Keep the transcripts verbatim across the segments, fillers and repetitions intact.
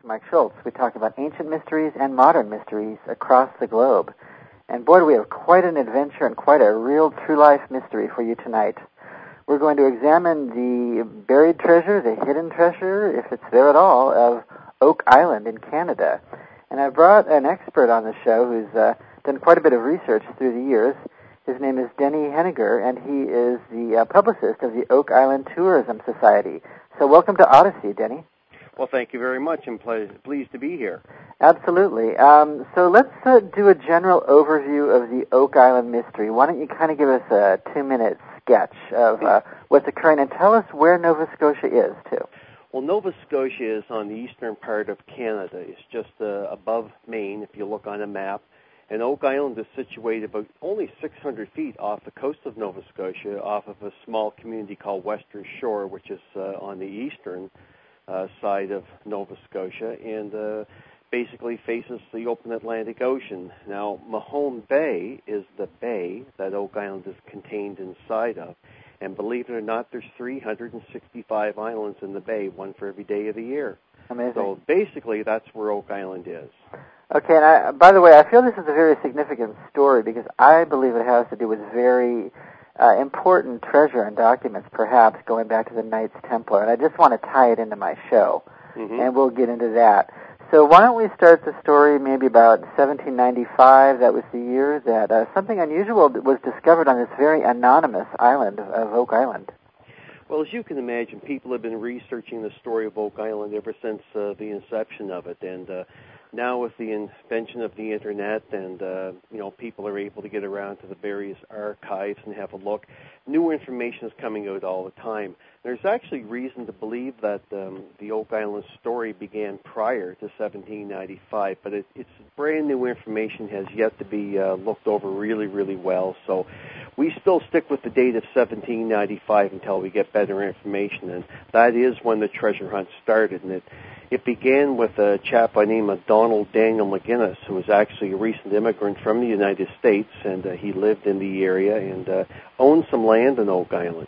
Mike Schultz. We talk about ancient mysteries and modern mysteries across the globe. And boy, do we have quite an adventure and quite a real true-life mystery for you tonight. We're going to examine the buried treasure, the hidden treasure, if it's there at all, of Oak Island in Canada. And I brought an expert on the show who's uh, done quite a bit of research through the years. His name is Denny Henniger, and he is the uh, publicist of the Oak Island Tourism Society. So welcome to Odyssey, Denny. Well, thank you very much. I'm ple- pleased to be here. Absolutely. Um, so let's uh, do a general overview of the Oak Island mystery. Why don't you kind of give us a two-minute sketch of uh, what's occurring, and tell us where Nova Scotia is, too. Well, Nova Scotia is on the eastern part of Canada. It's just uh, above Maine, if you look on a map. And Oak Island is situated about only six hundred feet off the coast of Nova Scotia, off of a small community called Western Shore, which is uh, on the eastern uh, side of Nova Scotia, and uh, basically faces the open Atlantic Ocean. Now, Mahone Bay is the bay that Oak Island is contained inside of. And believe it or not, there's three hundred sixty-five islands in the bay, one for every day of the year. Amazing. So basically, that's where Oak Island is. Okay, and I, by the way, I feel this is a very significant story because I believe it has to do with very uh, important treasure and documents, perhaps going back to the Knights Templar, and I just want to tie it into my show, mm-hmm. and we'll get into that. So why don't we start the story maybe about seventeen ninety-five? That was the year that uh, something unusual was discovered on this very anonymous island of, of Oak Island. Well, as you can imagine, people have been researching the story of Oak Island ever since uh, the inception of it, and uh, now with the invention of the Internet and, uh, you know, people are able to get around to the various archives and have a look, new information is coming out all the time. There's actually reason to believe that um, the Oak Island story began prior to seventeen ninety-five, but it, it's brand new information, has yet to be uh, looked over really, really well. So we still stick with the date of seventeen ninety-five until we get better information, and that is when the treasure hunt started. And it, it began with a chap by the name of Donald Daniel McGinnis, who was actually a recent immigrant from the United States, and uh, he lived in the area and uh, owned some land in Oak Island.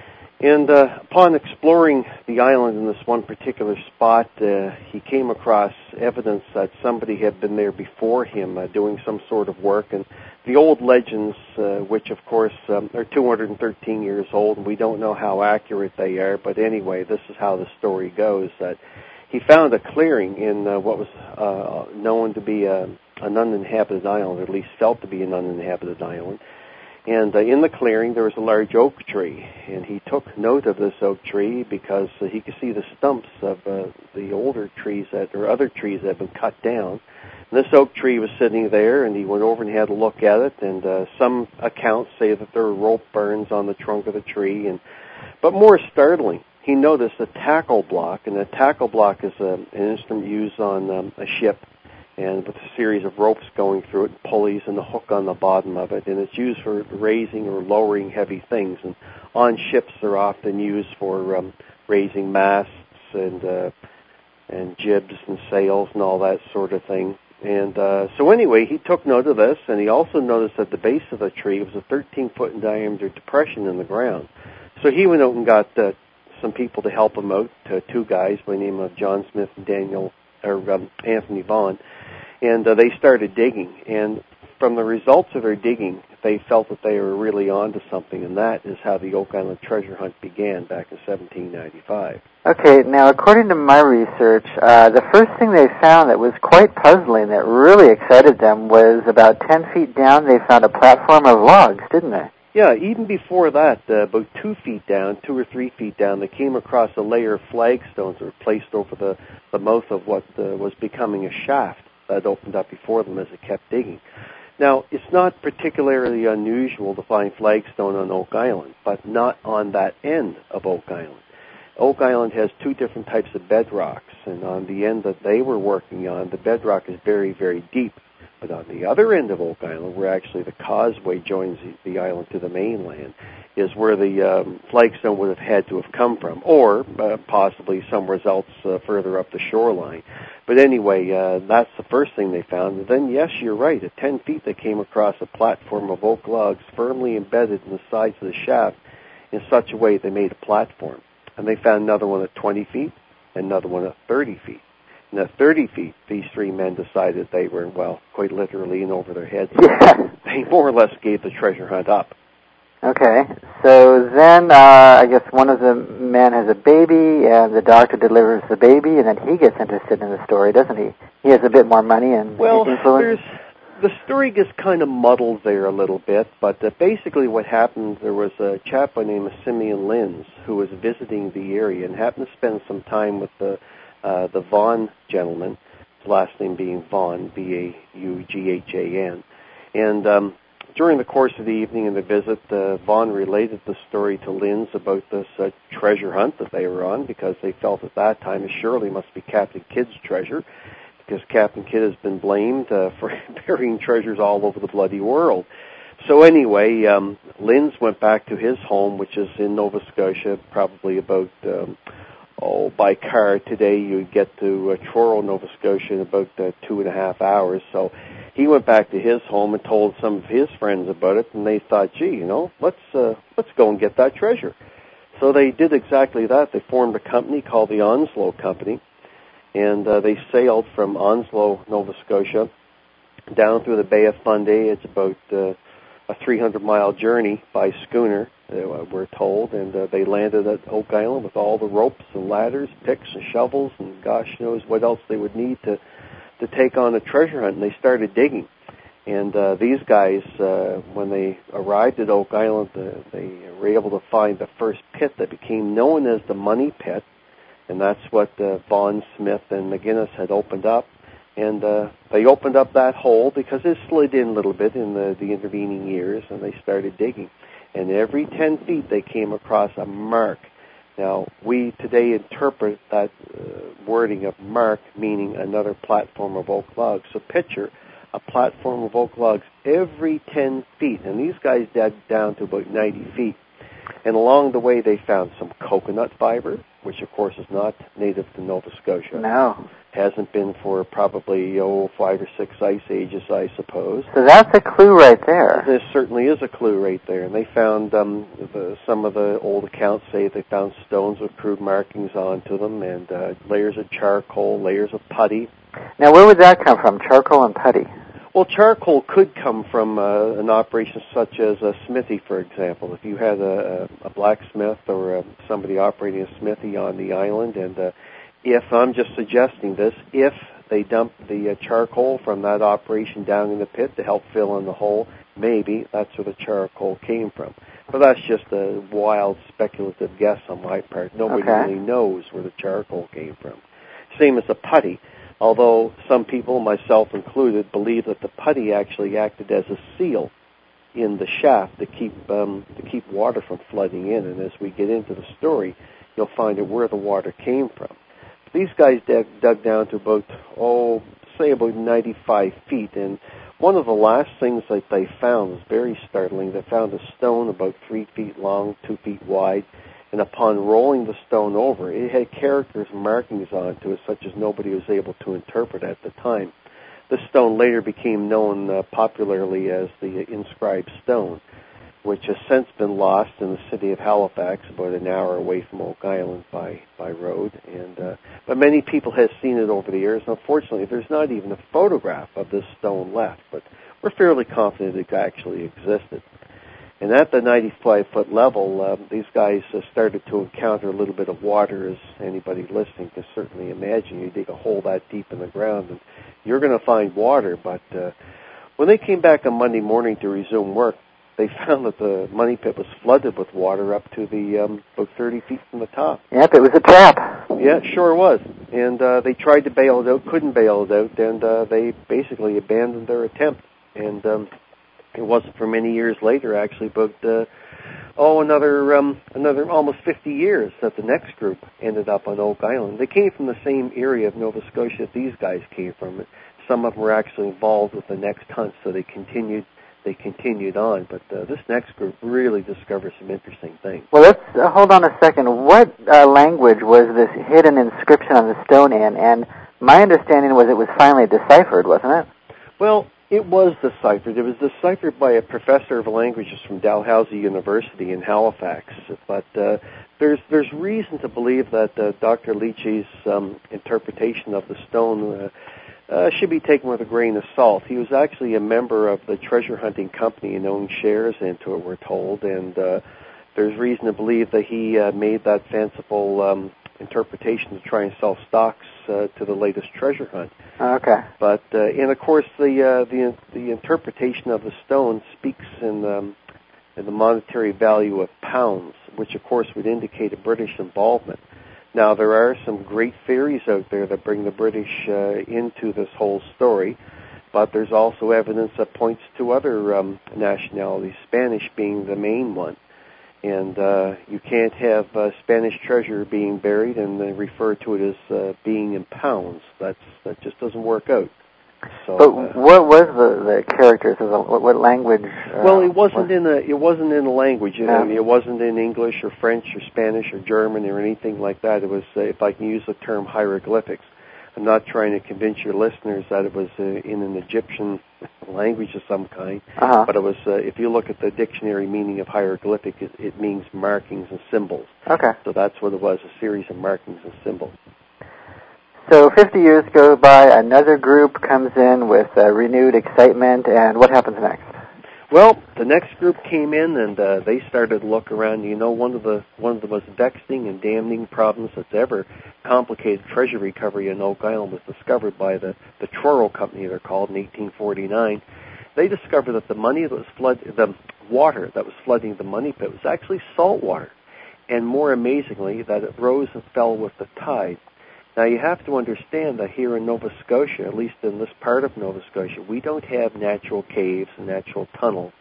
And uh, upon exploring the island in this one particular spot, uh, he came across evidence that somebody had been there before him uh, doing some sort of work. And the old legends, uh, which of course um, are two hundred thirteen years old, and we don't know how accurate they are, but anyway, this is how the story goes, that he found a clearing in uh, what was uh, known to be a, an uninhabited island, or at least felt to be an uninhabited island. And uh, in the clearing, there was a large oak tree, and he took note of this oak tree because uh, he could see the stumps of uh, the older trees that, or other trees that had been cut down. And this oak tree was sitting there, and he went over and had a look at it, and uh, some accounts say that there were rope burns on the trunk of the tree. And but more startling, he noticed a tackle block, and a tackle block is a, an instrument used on um, a ship, and with a series of ropes going through it, pulleys, and a hook on the bottom of it. And it's used for raising or lowering heavy things. And on ships, they're often used for um, raising masts and uh, and jibs and sails and all that sort of thing. And uh, so anyway, he took note of this, and he also noticed at the base of the tree was a thirteen-foot in diameter depression in the ground. So he went out and got uh, some people to help him out, uh, two guys by the name of John Smith and Daniel, or um, Anthony Vaughn. And uh, they started digging, and from the results of their digging, they felt that they were really onto something, and that is how the Oak Island treasure hunt began back in seventeen ninety-five. Okay, now according to my research, uh, the first thing they found that was quite puzzling, that really excited them, was about ten feet down they found a platform of logs, didn't they? Yeah, even before that, uh, about two feet down, two or three feet down, they came across a layer of flagstones that were placed over the, the mouth of what uh, was becoming a shaft that opened up before them as it kept digging. Now, it's not particularly unusual to find flagstone on Oak Island, but not on that end of Oak Island. Oak Island has two different types of bedrocks, and on the end that they were working on, the bedrock is very, very deep. But on the other end of Oak Island, where actually the causeway joins the, the island to the mainland, is where the um, flagstone would have had to have come from, or uh, possibly somewhere else uh, further up the shoreline. But anyway, uh, that's the first thing they found. And then, yes, you're right, at ten feet they came across a platform of oak logs firmly embedded in the sides of the shaft in such a way they made a platform. And they found another one at twenty feet, and another one at thirty feet. And at thirty feet, these three men decided they were, well, quite literally in over their heads. Yeah. They more or less gave the treasure hunt up. Okay. So then, uh, I guess one of the men has a baby, and the doctor delivers the baby, and then he gets interested in the story, doesn't he? He has a bit more money and well, influence. There's, the story gets kind of muddled there a little bit, but uh, basically what happened, there was a chap by the name of Simeon Linz who was visiting the area and happened to spend some time with the uh, the Vaughan gentleman, his last name being Vaughan, V A U G H A N. And um, during the course of the evening in the visit, uh, Vaughan related the story to Linz about this uh, treasure hunt that they were on, because they felt at that time it surely must be Captain Kidd's treasure, because Captain Kidd has been blamed uh, for burying treasures all over the bloody world. So anyway, um, Linz went back to his home, which is in Nova Scotia, probably about, um, oh, by car today you get to uh, Truro, Nova Scotia in about uh, two and a half hours. So he went back to his home and told some of his friends about it, and they thought, gee, you know, let's uh, let's go and get that treasure. So they did exactly that. They formed a company called the Onslow Company, and uh, they sailed from Onslow, Nova Scotia, down through the Bay of Fundy. It's about uh, a three hundred mile journey by schooner, uh, we're told, and uh, they landed at Oak Island with all the ropes and ladders, picks and shovels, and gosh knows what else they would need to, to take on a treasure hunt, and they started digging. And uh, these guys, uh, when they arrived at Oak Island, uh, they were able to find the first pit that became known as the Money Pit, and that's what uh, Vaughan, Smith, and McGinnis had opened up. And uh, they opened up that hole because it slid in a little bit in the, the intervening years, and they started digging. And every ten feet they came across a mark. Now, we today interpret that uh, wording of mark meaning another platform of oak logs. So picture a platform of oak logs every ten feet. And these guys dug down to about ninety feet. And along the way they found some coconut fiber, which of course is not native to Nova Scotia. No. Hasn't been for probably, oh, five or six ice ages, I suppose. So that's a clue right there. This certainly is a clue right there. And they found, um, the, some of the old accounts say they found stones with crude markings onto them, and uh, layers of charcoal, layers of putty. Now, where would that come from, charcoal and putty? Well, charcoal could come from uh, an operation such as a smithy, for example. If you had a, a blacksmith or a, somebody operating a smithy on the island, and uh, if, I'm just suggesting this, if they dump the uh, charcoal from that operation down in the pit to help fill in the hole, maybe that's where the charcoal came from. But that's just a wild speculative guess on my part. Nobody okay. really knows where the charcoal came from. Same as the putty. Although some people, myself included, believe that the putty actually acted as a seal in the shaft to keep um, to keep water from flooding in. And as we get into the story, you'll find out where the water came from. These guys dug, dug down to about, oh, say about ninety-five feet. And one of the last things that they found was very startling. They found a stone about three feet long, two feet wide. And upon rolling the stone over, it had characters and markings onto it such as nobody was able to interpret at the time. This stone later became known uh, popularly as the inscribed stone, which has since been lost in the city of Halifax, about an hour away from Oak Island by, by road. And uh, but many people have seen it over the years. Unfortunately, there's not even a photograph of this stone left, but we're fairly confident it actually existed. And at the ninety-five foot level, uh, these guys uh, started to encounter a little bit of water, as anybody listening can certainly imagine. You dig a hole that deep in the ground, and you're going to find water. But uh, when they came back on Monday morning to resume work, they found that the money pit was flooded with water up to the um, about thirty feet from the top. Yep, it was a trap. Yeah, it sure was. And uh, they tried to bail it out, couldn't bail it out, and uh, they basically abandoned their attempt. And um, it wasn't for many years later, actually, but uh, oh, another um, another almost fifty years that the next group ended up on Oak Island. They came from the same area of Nova Scotia that these guys came from. Some of them were actually involved with the next hunt, so they continued they continued on. But uh, this next group really discovered some interesting things. Well, let's uh, hold on a second. What uh, language was this hidden inscription on the stone in? And my understanding was it was finally deciphered, wasn't it? Well, it was deciphered. It was deciphered by a professor of languages from Dalhousie University in Halifax. But uh, there's there's reason to believe that uh, Doctor Leach's um, interpretation of the stone uh, uh, should be taken with a grain of salt. He was actually a member of the treasure hunting company and owned shares into it, we're told, and uh, there's reason to believe that he uh, made that fanciful um, interpretation to try and sell stocks uh, to the latest treasure hunt. Okay. But uh, and of course the uh, the the interpretation of the stone speaks in, um, in the monetary value of pounds, which of course would indicate a British involvement. Now there are some great theories out there that bring the British uh, into this whole story, but there's also evidence that points to other um, nationalities, Spanish being the main one. And uh, you can't have uh, Spanish treasure being buried and uh, refer to it as uh, being in pounds. That's that just doesn't work out. So, but uh, what was the, the characters? What, what language? Uh, well, it wasn't was? in a it wasn't in a language. You know, No. it wasn't in English or French or Spanish or German or anything like that. It was, uh, if I can use the term, hieroglyphics. I'm not trying to convince your listeners that it was uh, in an Egyptian language of some kind, uh-huh. but it was. Uh, if you look at the dictionary meaning of hieroglyphic, it, it means markings and symbols. Okay. So that's what it was, a series of markings and symbols. So fifty years go by, another group comes in with uh, renewed excitement, and what happens next? Well, the next group came in, and uh, they started to look around. You know, one of the one of the most vexing and damning problems that's ever complicated treasure recovery in Oak Island was discovered by the, the Truro Company, they're called, in eighteen forty-nine. They discovered that the money that was flood, the water that was flooding the money pit was actually salt water, and more amazingly, that it rose and fell with the tide. Now, you have to understand that here in Nova Scotia, at least in this part of Nova Scotia, we don't have natural caves and natural tunnels.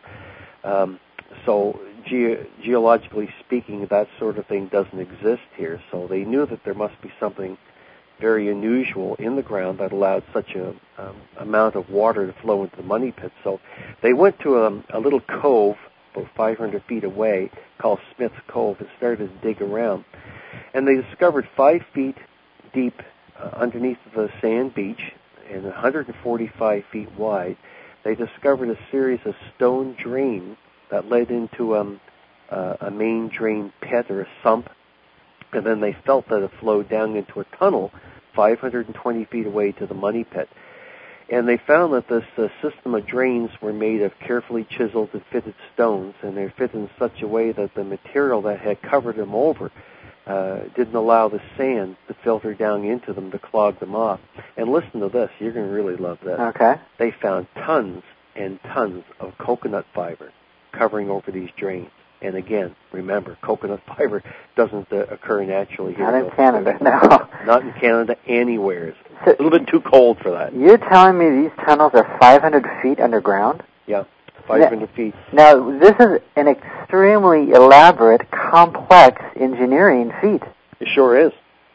Um, so, ge- geologically speaking, that sort of thing doesn't exist here. So they knew that there must be something very unusual in the ground that allowed such a um, amount of water to flow into the money pit. So they went to a, a little cove about five hundred feet away called Smith's Cove and started to dig around. And they discovered five feet deep uh, underneath the sand beach and one hundred forty-five feet wide. They discovered a series of stone drains that led into um, uh, a main drain pit or a sump, and then they felt that it flowed down into a tunnel five hundred twenty feet away to the money pit. And they found that this uh, system of drains were made of carefully chiseled and fitted stones, and they're fitted in such a way that the material that had covered them over Uh, didn't allow the sand to filter down into them to clog them off. And listen to this. You're going to really love this. Okay. They found tons and tons of coconut fiber covering over these drains. And again, remember, coconut fiber doesn't uh, occur naturally here. Not in Canada, no. Not in Canada, anywhere. It's so, a little bit too cold for that. You're telling me these tunnels are five hundred feet underground? Yeah. five hundred feet. Now, this is an extremely elaborate, complex engineering feat. It sure is.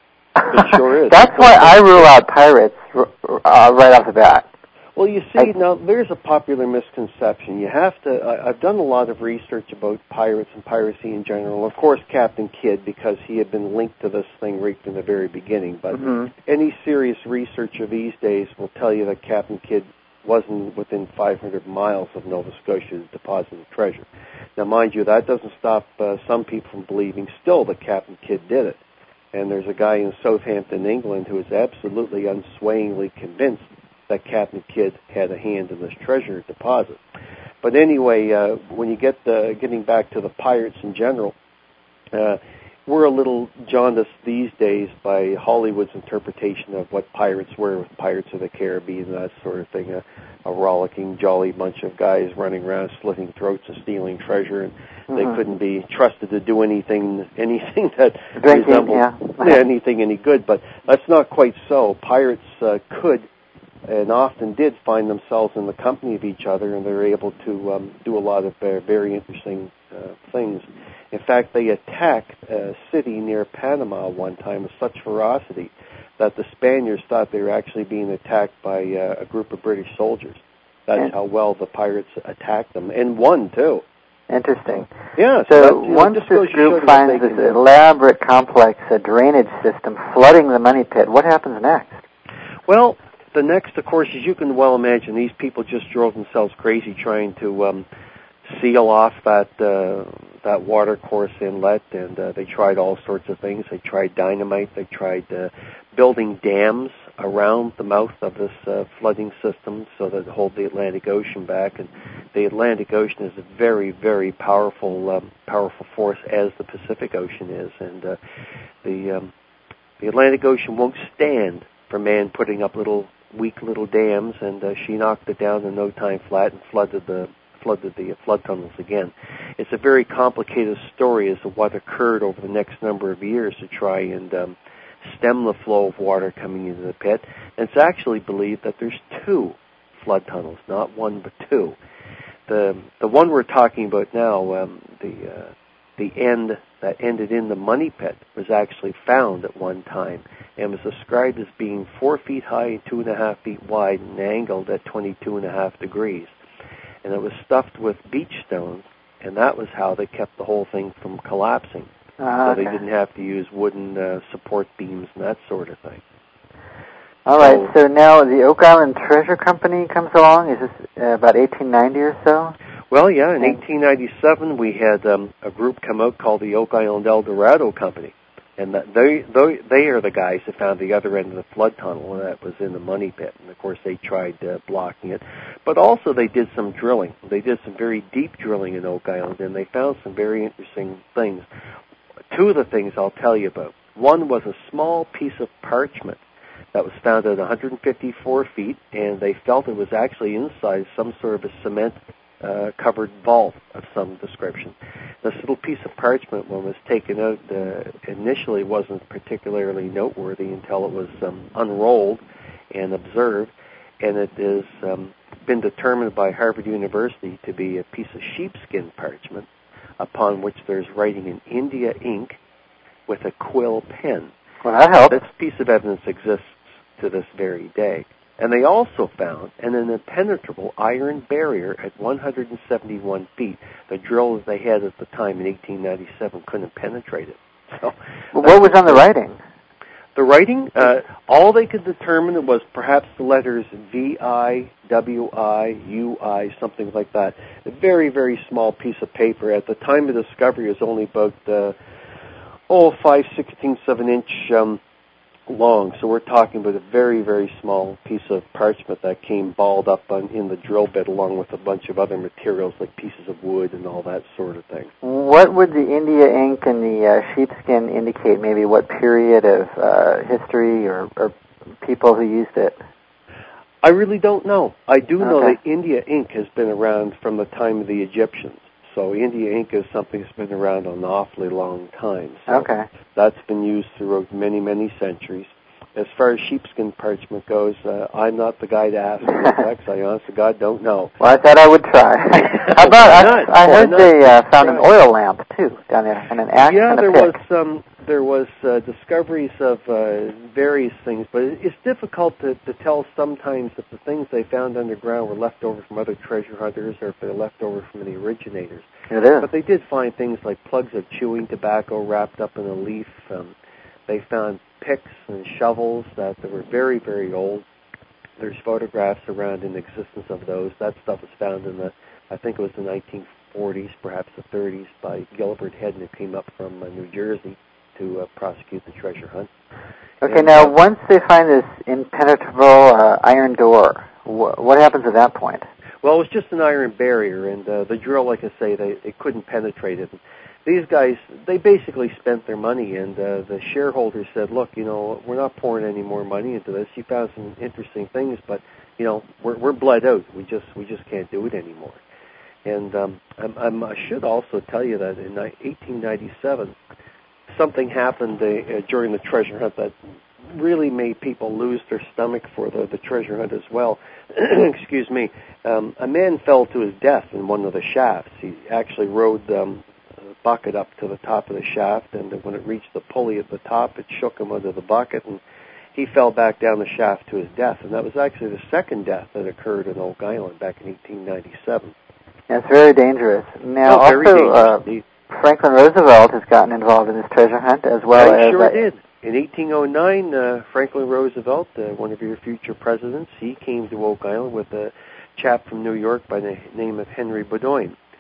It sure is. That's why I rule out pirates uh, right off the bat. Well, you see, I, now, there's a popular misconception. You have to, I, I've done a lot of research about pirates and piracy in general. Of course, Captain Kidd, because he had been linked to this thing right from the very beginning. But mm-hmm. any serious researcher these days will tell you that Captain Kidd wasn't within five hundred miles of Nova Scotia's deposit of treasure. Now, mind you, that doesn't stop uh, some people from believing still that Captain Kidd did it. And there's a guy in Southampton, England, who is absolutely unswayingly convinced that Captain Kidd had a hand in this treasure deposit. But anyway, uh, when you get uh, getting back to the pirates in general, uh, we're a little jaundiced these days by Hollywood's interpretation of what pirates were with Pirates of the Caribbean and that sort of thing, a, a rollicking, jolly bunch of guys running around slitting throats and stealing treasure, and mm-hmm. they couldn't be trusted to do anything anything that Drinking, resembled yeah. anything any good. But that's not quite so. Pirates uh, could and often did find themselves in the company of each other, and they were able to um, do a lot of uh, very interesting uh, things. In fact, they attacked a city near Panama one time with such ferocity that the Spaniards thought they were actually being attacked by uh, a group of British soldiers. That's and how well the pirates attacked them, and won, too. Interesting. Yeah. So, so once know, this group finds this elaborate, complex uh, drainage system flooding the money pit, what happens next? Well, the next, of course, as you can well imagine, these people just drove themselves crazy trying to um, seal off that uh, that water course inlet, and uh, they tried all sorts of things. They tried dynamite. They tried uh, building dams around the mouth of this uh, flooding system so that it hold the Atlantic Ocean back. And the Atlantic Ocean is a very, very powerful, um, powerful force, as the Pacific Ocean is, and uh, the um, the Atlantic Ocean won't stand for man putting up little weak little dams, and uh, she knocked it down in no time flat and flooded the flooded the flood tunnels again. It's a very complicated story as to what occurred over the next number of years to try and um, stem the flow of water coming into the pit. And it's actually believed that there's two flood tunnels, not one but two. The the one we're talking about now, um, the uh, the end that ended in the Money Pit, was actually found at one time and was described as being four feet high and two and a half feet wide and angled at twenty-two and a half degrees. And it was stuffed with beach stones, and that was how they kept the whole thing from collapsing. Uh, so okay. they didn't have to use wooden uh, support beams and that sort of thing. All so, right, so now the Oak Island Treasure Company comes along. Is this uh, about eighteen ninety or so? Well, yeah, in eighteen ninety-seven we had um, a group come out called the Oak Island El Dorado Company. And that they, they they are the guys that found the other end of the flood tunnel, and that was in the Money Pit. And, of course, they tried uh, blocking it. But also they did some drilling. They did some very deep drilling in Oak Island, and they found some very interesting things. Two of the things I'll tell you about. One was a small piece of parchment that was found at one hundred fifty-four feet, and they felt it was actually inside some sort of a cement Uh, covered vault of some description. This little piece of parchment, when it was taken out, uh, initially wasn't particularly noteworthy until it was um, unrolled and observed, and it has um, been determined by Harvard University to be a piece of sheepskin parchment upon which there's writing in India ink with a quill pen. Well, that helps. This piece of evidence exists to this very day. And they also found an impenetrable iron barrier at one hundred seventy-one feet. The drill that they had at the time in eighteen ninety-seven couldn't penetrate it. So, well, what was on the writing? The writing, uh, all they could determine was perhaps the letters V I, W I, U I, something like that. A very, very small piece of paper. At the time of discovery, it was only about, uh, oh, five sixteenths of an inch um, long. So we're talking about a very, very small piece of parchment that came balled up on, in the drill bit along with a bunch of other materials like pieces of wood and all that sort of thing. What would the India ink and the uh, sheepskin indicate? Maybe what period of uh, history or, or people who used it? I really don't know. I do know okay. that India ink has been around from the time of the Egyptians. So India ink is something that's been around an awfully long time. So okay. That's been used throughout many, many centuries. As far as sheepskin parchment goes, uh, I'm not the guy to ask about that, because I honest to God don't know. Well, I thought I would try. How about, I, I heard not? they uh, found an oil lamp, too, down there, and an axe yeah, and a there pick. was um, there was uh, discoveries of uh, various things, but it's difficult to, to tell sometimes if the things they found underground were left over from other treasure hunters or if they're left over from the originators. It is. But they did find things like plugs of chewing tobacco wrapped up in a leaf. Um, they found picks and shovels that, that were very, very old. There's photographs around in existence of those. That stuff was found in the, I think it was the nineteen forties, perhaps the thirties, by Gilbert Hedden, who came up from uh, New Jersey to uh, prosecute the treasure hunt. Okay, and, now uh, once they find this impenetrable uh, iron door, wh- what happens at that point? Well, it was just an iron barrier, and uh, the drill, like I say, they, they couldn't penetrate it. These guys, they basically spent their money, and uh, the shareholders said, look, you know, we're not pouring any more money into this. You found some interesting things, but, you know, we're, we're bled out. We just we just can't do it anymore. And um, I'm, I'm, I should also tell you that in eighteen ninety-seven, something happened uh, during the treasure hunt that really made people lose their stomach for the, the treasure hunt as well. Excuse me. Um, a man fell to his death in one of the shafts. He actually rode um, a bucket up to the top of the shaft, and when it reached the pulley at the top, it shook him under the bucket, and he fell back down the shaft to his death. And that was actually the second death that occurred in Oak Island back in eighteen ninety-seven. That's very dangerous. Now, oh, very also, dangerous uh, Franklin Roosevelt has gotten involved in this treasure hunt as well I as... sure uh, did. In eighteen oh nine, uh, Franklin Roosevelt, uh, one of your future presidents, he came to Oak Island with a chap from New York by the name of Henry Bowdoin.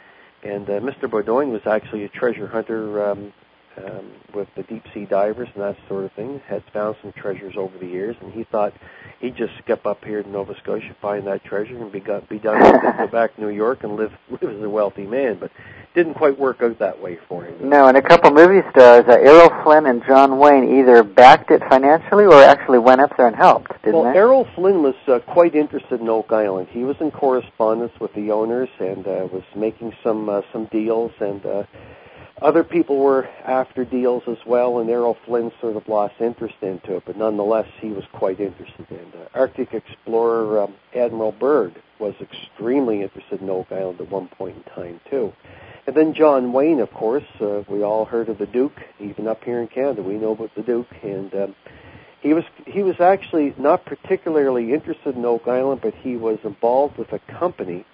And uh, Mister Bowdoin was actually a treasure hunter um, um, with the deep-sea divers and that sort of thing, had found some treasures over the years, and he thought he'd just skip up here to Nova Scotia, find that treasure, and be, got, be done with it, go back to New York and live, live as a wealthy man. But didn't quite work out that way for him. No, and a couple movie stars, uh, Errol Flynn and John Wayne, either backed it financially or actually went up there and helped, didn't well, they? Well, Errol Flynn was uh, quite interested in Oak Island. He was in correspondence with the owners and uh, was making some uh, some deals, and uh, other people were after deals as well, and Errol Flynn sort of lost interest into it, but nonetheless, he was quite interested. And uh, Arctic explorer um, Admiral Byrd was extremely interested in Oak Island at one point in time, too. And then John Wayne, of course, uh, we all heard of the Duke. Even up here in Canada, we know about the Duke. And um, he was he was actually not particularly interested in Oak Island, but he was involved with a company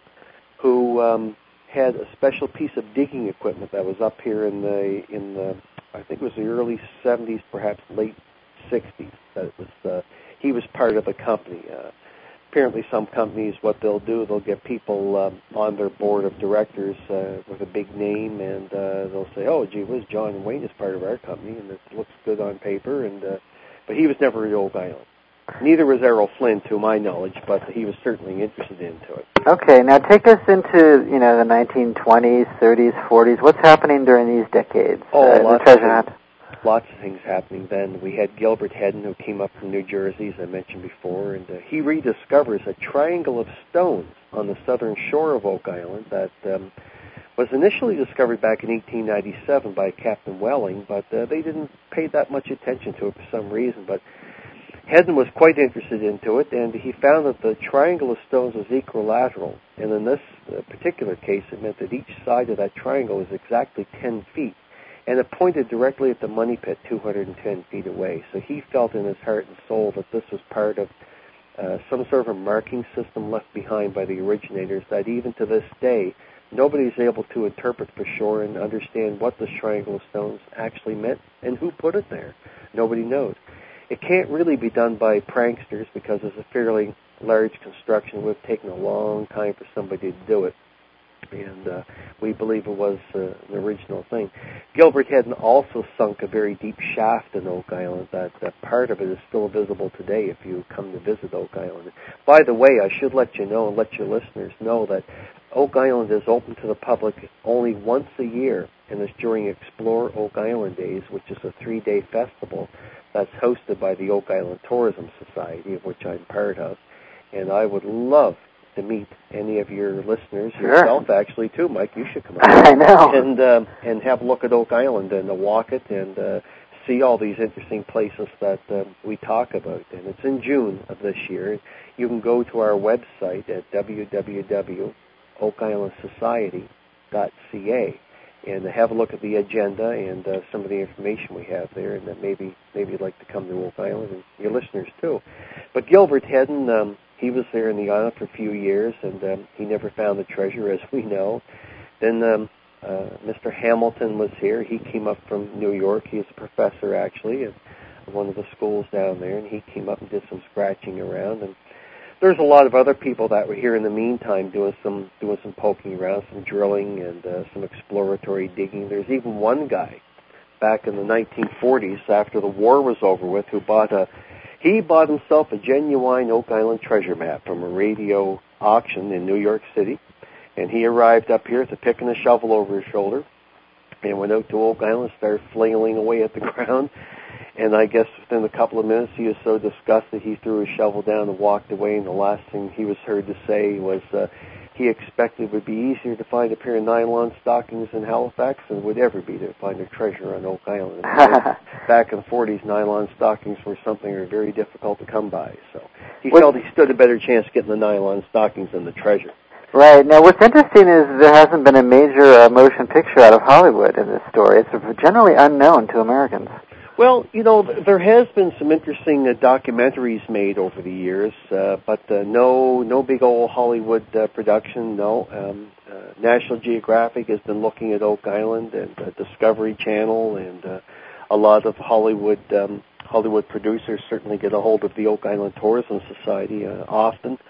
who um, had a special piece of digging equipment that was up here in the in the I think it was the early seventies, perhaps late sixties. That it was uh, he was part of the company. Uh, Apparently some companies, what they'll do, they'll get people um, on their board of directors uh, with a big name, and uh, they'll say, oh, gee whiz, John Wayne is part of our company, and it looks good on paper. And uh, but he was never at Oak Island. Neither was Errol Flynn, to my knowledge, but he was certainly interested into it. Okay, now take us into, you know, the nineteen twenties, thirties, forties. What's happening during these decades? Oh, uh, lots the treasure of hunt. Lots of things happening then. We had Gilbert Hedden, who came up from New Jersey, as I mentioned before, and uh, he rediscovers a triangle of stones on the southern shore of Oak Island that um, was initially discovered back in eighteen ninety-seven by Captain Welling, but uh, they didn't pay that much attention to it for some reason. But Hedden was quite interested into it, and he found that the triangle of stones was equilateral, and in this uh, particular case, it meant that each side of that triangle was exactly ten feet. And it pointed directly at the money pit two hundred ten feet away. So he felt in his heart and soul that this was part of uh, some sort of a marking system left behind by the originators that even to this day, nobody's able to interpret for sure and understand what this triangle of stones actually meant and who put it there. Nobody knows. It can't really be done by pranksters because it's a fairly large construction. It would have taken a long time for somebody to do it. And uh, we believe it was uh, an original thing. Gilbert Hedden also sunk a very deep shaft in Oak Island. That, that part of it is still visible today if you come to visit Oak Island. By the way, I should let you know and let your listeners know that Oak Island is open to the public only once a year, and it's during Explore Oak Island Days, which is a three-day festival that's hosted by the Oak Island Tourism Society, of which I'm part of. And I would love to meet any of your listeners, sure. yourself actually too, Mike. You should come out I know. and uh, and have a look at Oak Island and uh, walk it and uh, see all these interesting places that uh, we talk about. And it's in June of this year. You can go to our website at w w w dot oak island society dot c a and uh, have a look at the agenda and uh, some of the information we have there, and that maybe maybe you'd like to come to Oak Island, and your listeners too. But Gilbert Hedden, um, he was there in the island for a few years, and um, he never found the treasure, as we know. Then um, uh, Mister Hamilton was here. He came up from New York. He was a professor, actually, at one of the schools down there, and he came up and did some scratching around. And there's a lot of other people that were here in the meantime doing some doing some poking around, some drilling, and uh, some exploratory digging. There's even one guy back in the nineteen forties, after the war was over with, who bought a He bought himself a genuine Oak Island treasure map from a radio auction in New York City, and he arrived up here with a pick and a shovel over his shoulder and went out to Oak Island, started flailing away at the ground, and I guess within a couple of minutes he was so disgusted he threw his shovel down and walked away, and the last thing he was heard to say was uh, he expected it would be easier to find a pair of nylon stockings in Halifax than it would ever be to find a treasure on Oak Island. Back in the forties, nylon stockings were something that were very difficult to come by. So he what, felt he stood a better chance getting the nylon stockings than the treasure. Right. Now, what's interesting is there hasn't been a major uh, motion picture out of Hollywood in this story. It's generally unknown to Americans. Well, you know, there has been some interesting uh, documentaries made over the years, uh, but uh, no no big old Hollywood uh, production, no. Um, uh, National Geographic has been looking at Oak Island, and uh, Discovery Channel, and uh, a lot of Hollywood um, Hollywood producers certainly get a hold of the Oak Island Tourism Society uh, often.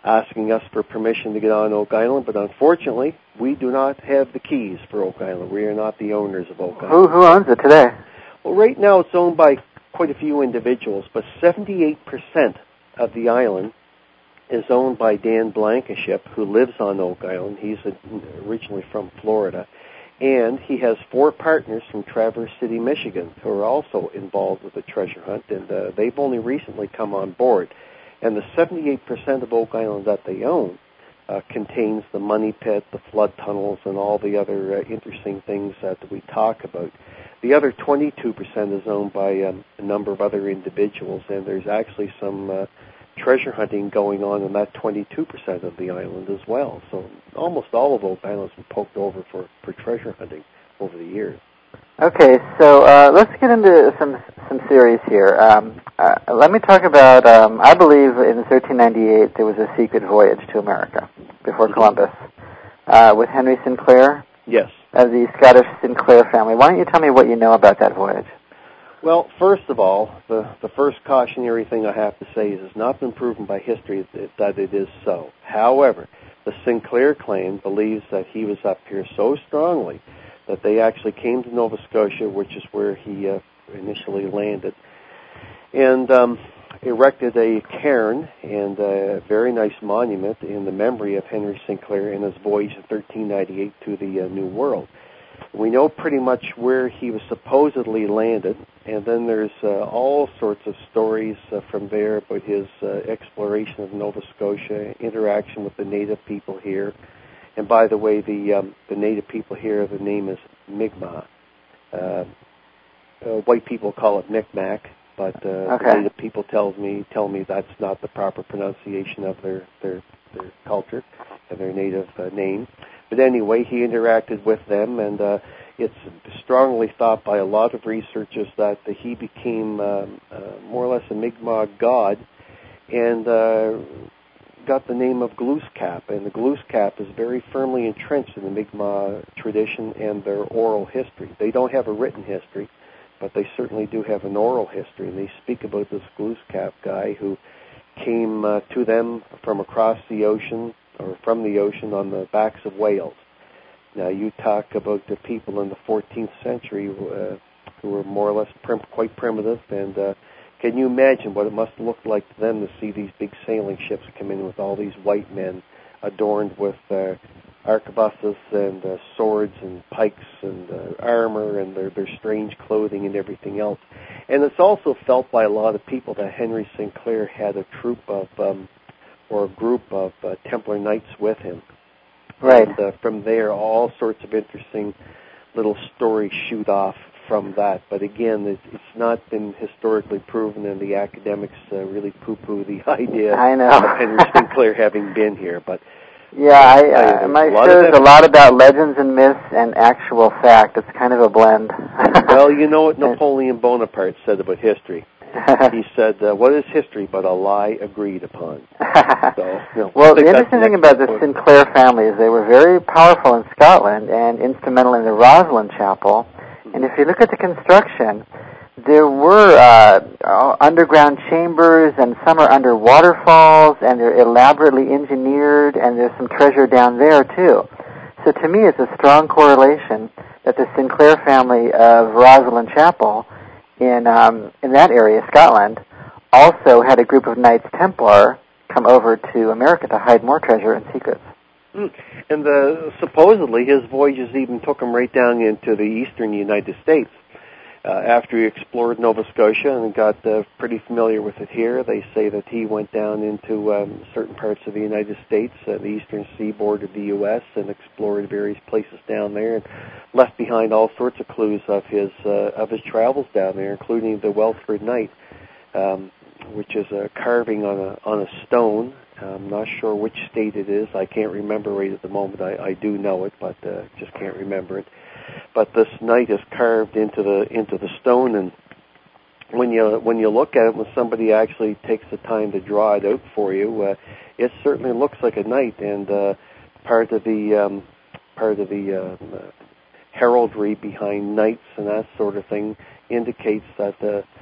asking us for permission to get on Oak Island, but unfortunately, we do not have the keys for Oak Island. We are not the owners of Oak Island. Who, who owns it today? Well, right now it's owned by quite a few individuals, but seventy-eight percent of the island is owned by Dan Blankenship, who lives on Oak Island. He's originally from Florida. And he has four partners from Traverse City, Michigan, who are also involved with the treasure hunt, and uh, they've only recently come on board. And the seventy-eight percent of Oak Island that they own uh, contains the money pit, the flood tunnels, and all the other uh, interesting things that we talk about. The other twenty-two percent is owned by um, a number of other individuals, and there's actually some uh, treasure hunting going on in that twenty-two percent of the island as well. So almost all of Oak Island has been poked over for, for treasure hunting over the years. Okay, so uh, let's get into some some series here. Um, uh, let me talk about, um, I believe in thirteen ninety-eight there was a secret voyage to America before Mm-hmm. Columbus uh, with Henry Sinclair Yes. of the Scottish Sinclair family. Why don't you tell me what you know about that voyage? Well, first of all, the, the first cautionary thing I have to say is it's not been proven by history that, that it is so. However, the Sinclair clan believes that he was up here so strongly that they actually came to Nova Scotia, which is where he uh, initially landed, and um, erected a cairn and a very nice monument in the memory of Henry Sinclair and his voyage in thirteen ninety-eight to the uh, New World. We know pretty much where he was supposedly landed, and then there's uh, all sorts of stories uh, from there about his uh, exploration of Nova Scotia, interaction with the native people here. And by the way, the um, the native people here, the name is Mi'kmaq. Uh, uh, white people call it Micmac, but uh, Okay. the native people tells me tell me that's not the proper pronunciation of their their, their culture and their native uh, name. But anyway, he interacted with them, and uh, it's strongly thought by a lot of researchers that uh, he became um, uh, more or less a Mi'kmaq god, and uh, got the name of Glooscap. And the Glooscap is very firmly entrenched in the Mi'kmaq tradition and their oral history. They don't have a written history, but they certainly do have an oral history, and they speak about this Glooscap guy who came uh, to them from across the ocean, or from the ocean on the backs of whales. Now, you talk about the people in the fourteenth century uh, who were more or less prim- quite primitive, and uh, can you imagine what it must look like to them to see these big sailing ships come in with all these white men adorned with uh, arquebuses and uh, swords and pikes and uh, armor and their, their strange clothing and everything else. And it's also felt by a lot of people that Henry Sinclair had a troop of um, or a group of uh, Templar Knights with him. Right. And uh, from there, all sorts of interesting little stories shoot off from that. But again, it's, it's not been historically proven, and the academics uh, really poo-poo the idea I know. of Henry Sinclair having been here. But yeah, I, uh, uh, my a show is a lot about legends and myths and actual fact. It's kind of a blend. Well, you know what Napoleon Bonaparte said about history. He said, uh, what is history but a lie agreed upon? So, you know, well, I the think interesting that's thing about the point. Sinclair family is they were very powerful in Scotland and instrumental in the Rosslyn Chapel. Mm-hmm. And if you look at the construction, there were uh, underground chambers, and some are under waterfalls, and they're elaborately engineered, and there's some treasure down there, too. So to me, it's a strong correlation that the Sinclair family of Rosslyn Chapel in um, in that area, Scotland, also had a group of Knights Templar come over to America to hide more treasure and secrets. Mm. And uh, supposedly his voyages even took him right down into the eastern United States. Uh, after he explored Nova Scotia and got uh, pretty familiar with it here, they say that he went down into um, certain parts of the United States, uh, the eastern seaboard of the U S, and explored various places down there, and left behind all sorts of clues of his uh, of his travels down there, including the Welford Knight, um, which is a carving on a on a stone. I'm not sure which state it is. I can't remember right at the moment. I, I do know it, but uh, just can't remember it. But this knight is carved into the into the stone, and when you when you look at it, when somebody actually takes the time to draw it out for you, uh, it certainly looks like a knight. And uh, part of the um, part of the uh, heraldry behind knights and that sort of thing indicates that uh,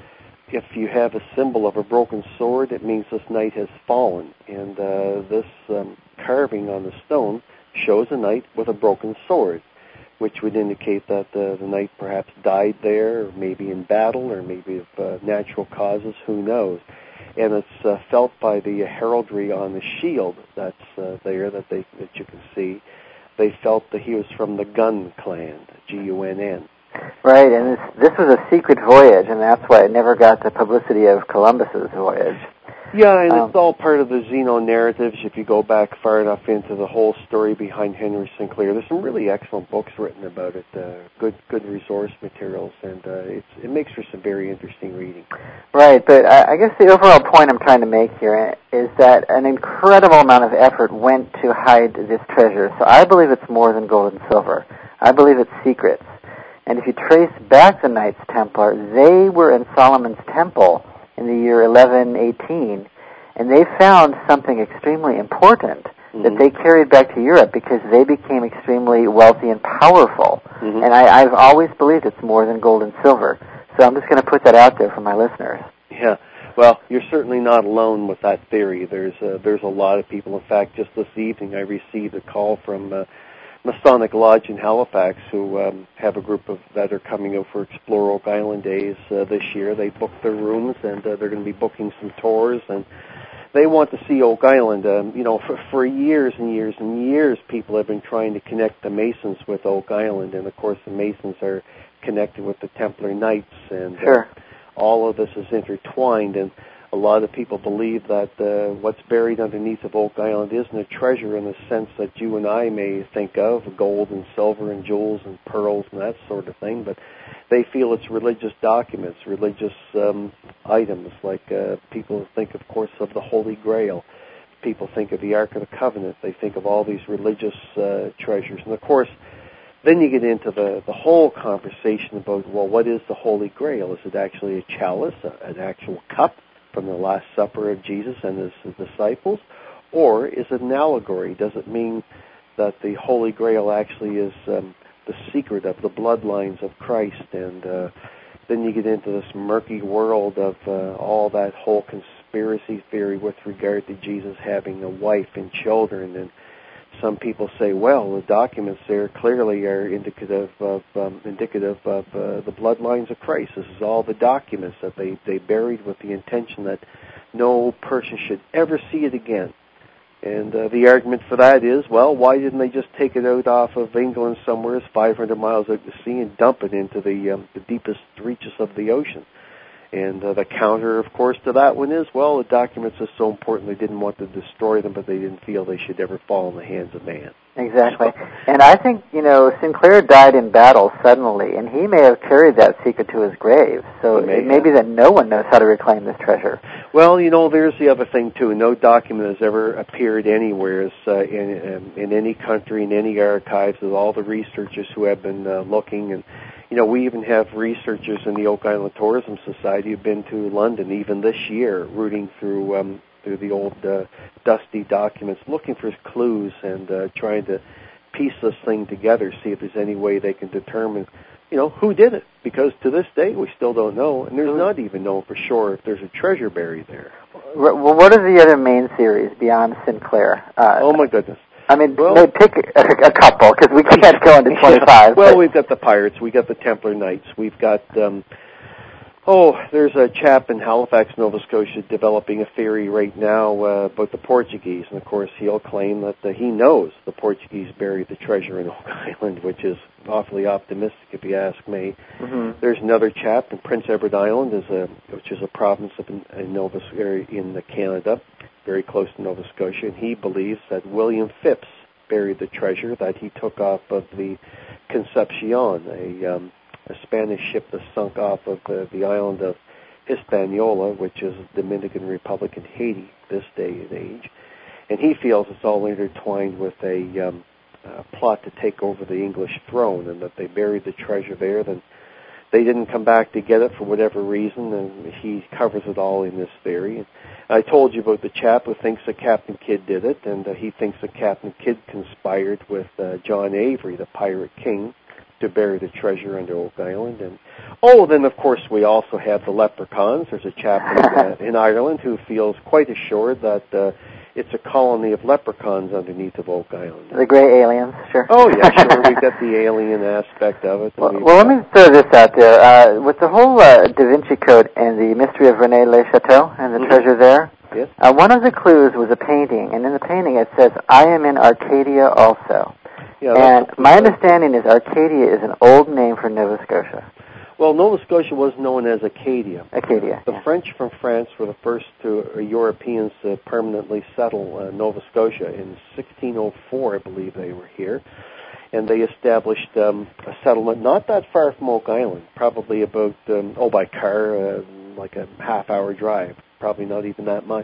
if you have a symbol of a broken sword, it means this knight has fallen. And uh, this um, carving on the stone shows a knight with a broken sword, which would indicate that uh, the knight perhaps died there, or maybe in battle, or maybe of uh, natural causes, who knows. And it's uh, felt by the heraldry on the shield that's uh, there that they that you can see. They felt that he was from the Gunn clan, G U N N. Right, and this, this was a secret voyage, and that's why it never got the publicity of Columbus's voyage. Yeah, and um, it's all part of the Zeno narratives. If you go back far enough into the whole story behind Henry Sinclair, there's some really excellent books written about it. Uh, good, good resource materials, and uh, it's, it makes for some very interesting reading. Right, but I, I guess the overall point I'm trying to make here is that an incredible amount of effort went to hide this treasure. So I believe it's more than gold and silver. I believe it's secrets. And if you trace back the Knights Templar, they were in Solomon's temple in the year eleven eighteen, and they found something extremely important mm-hmm. that they carried back to Europe because they became extremely wealthy and powerful. Mm-hmm. And I, I've always believed it's more than gold and silver. So I'm just going to put that out there for my listeners. Yeah. Well, you're certainly not alone with that theory. There's uh, there's a lot of people. In fact, just this evening I received a call from uh, Masonic Lodge in Halifax, who um, have a group of that are coming out for Explore Oak Island Days uh, this year. They booked their rooms, and uh, they're going to be booking some tours, and they want to see Oak Island. Um, you know, for, for years and years and years, people have been trying to connect the Masons with Oak Island, and of course the Masons are connected with the Templar Knights, and sure. uh, all of this is intertwined, and a lot of people believe that uh, what's buried underneath of Oak Island isn't a treasure in the sense that you and I may think of, gold and silver and jewels and pearls and that sort of thing, but they feel it's religious documents, religious um, items, like uh, people think, of course, of the Holy Grail. People think of the Ark of the Covenant. They think of all these religious uh, treasures. And, of course, then you get into the, the whole conversation about, well, what is the Holy Grail? Is it actually a chalice, a, an actual cup from the Last Supper of Jesus and his, his disciples? Or is it an allegory? Does it mean that the Holy Grail actually is um, the secret of the bloodlines of Christ? And uh, then you get into this murky world of uh, all that whole conspiracy theory with regard to Jesus having a wife and children. And some people say, well, the documents there clearly are indicative of um, indicative of uh, the bloodlines of Christ. This is all the documents that they, they buried with the intention that no person should ever see it again. And uh, the argument for that is, well, why didn't they just take it out off of England somewhere, five hundred miles out to sea, and dump it into the um, the deepest reaches of the ocean? And uh, the counter, of course, to that one is, well, the documents are so important they didn't want to destroy them, but they didn't feel they should ever fall in the hands of man. Exactly. And I think, you know, Sinclair died in battle suddenly, and he may have carried that secret to his grave. So it may, it may be that no one knows how to reclaim this treasure. Well, you know, there's the other thing, too. No document has ever appeared anywhere uh, in, in any country, in any archives, with all the researchers who have been uh, looking. And, you know, we even have researchers in the Oak Island Tourism Society who've been to London even this year, rooting through um, through the old uh, dusty documents, looking for clues and uh, trying to piece this thing together, see if there's any way they can determine, you know, who did it. Because to this day, we still don't know, and there's not even known for sure if there's a treasure buried there. Well, what are the other main theories beyond Sinclair? Uh, oh, my goodness. I mean, well, maybe pick a, a couple, because we can't go into twenty-five. Yeah. Well, we've got the Pirates, we've got the Templar Knights, we've got... Um, Oh, there's a chap in Halifax, Nova Scotia, developing a theory right now uh, about the Portuguese. And, of course, he'll claim that uh, he knows the Portuguese buried the treasure in Oak Island, which is awfully optimistic, if you ask me. Mm-hmm. There's another chap in Prince Edward Island, is a, which is a province of in, in, Nova, in Canada, very close to Nova Scotia, and he believes that William Phipps buried the treasure that he took off of the Concepcion, a... Um, a Spanish ship that sunk off of the, the island of Hispaniola, which is the Dominican Republic in Haiti this day and age. And he feels it's all intertwined with a um, uh, plot to take over the English throne, and that they buried the treasure there. Then they didn't come back to get it for whatever reason, and he covers it all in this theory. And I told you about the chap who thinks that Captain Kidd did it, and uh, he thinks that Captain Kidd conspired with uh, John Avery, the Pirate King, to bury the treasure under Oak Island. And oh, then of course we also have the leprechauns. There's a chap in, uh, in Ireland who feels quite assured that uh, it's a colony of leprechauns underneath of Oak Island. The gray aliens, sure. Oh yeah, sure. We get the alien aspect of it. Well, well, let me throw this out there. Uh, with the whole uh, Da Vinci Code and the mystery of René Le Chateau and the mm-hmm. treasure there, yes. uh, one of the clues was a painting, and in the painting it says, "I am in Arcadia also." Yeah, and my understanding is Arcadia is an old name for Nova Scotia. Well, Nova Scotia was known as Acadia. Acadia. The yeah. French from France were the first to, uh, Europeans to permanently settle uh, Nova Scotia. In sixteen oh four, I believe they were here. And they established um, a settlement not that far from Oak Island, probably about, um, oh, by car, uh, like a half-hour drive, probably not even that much.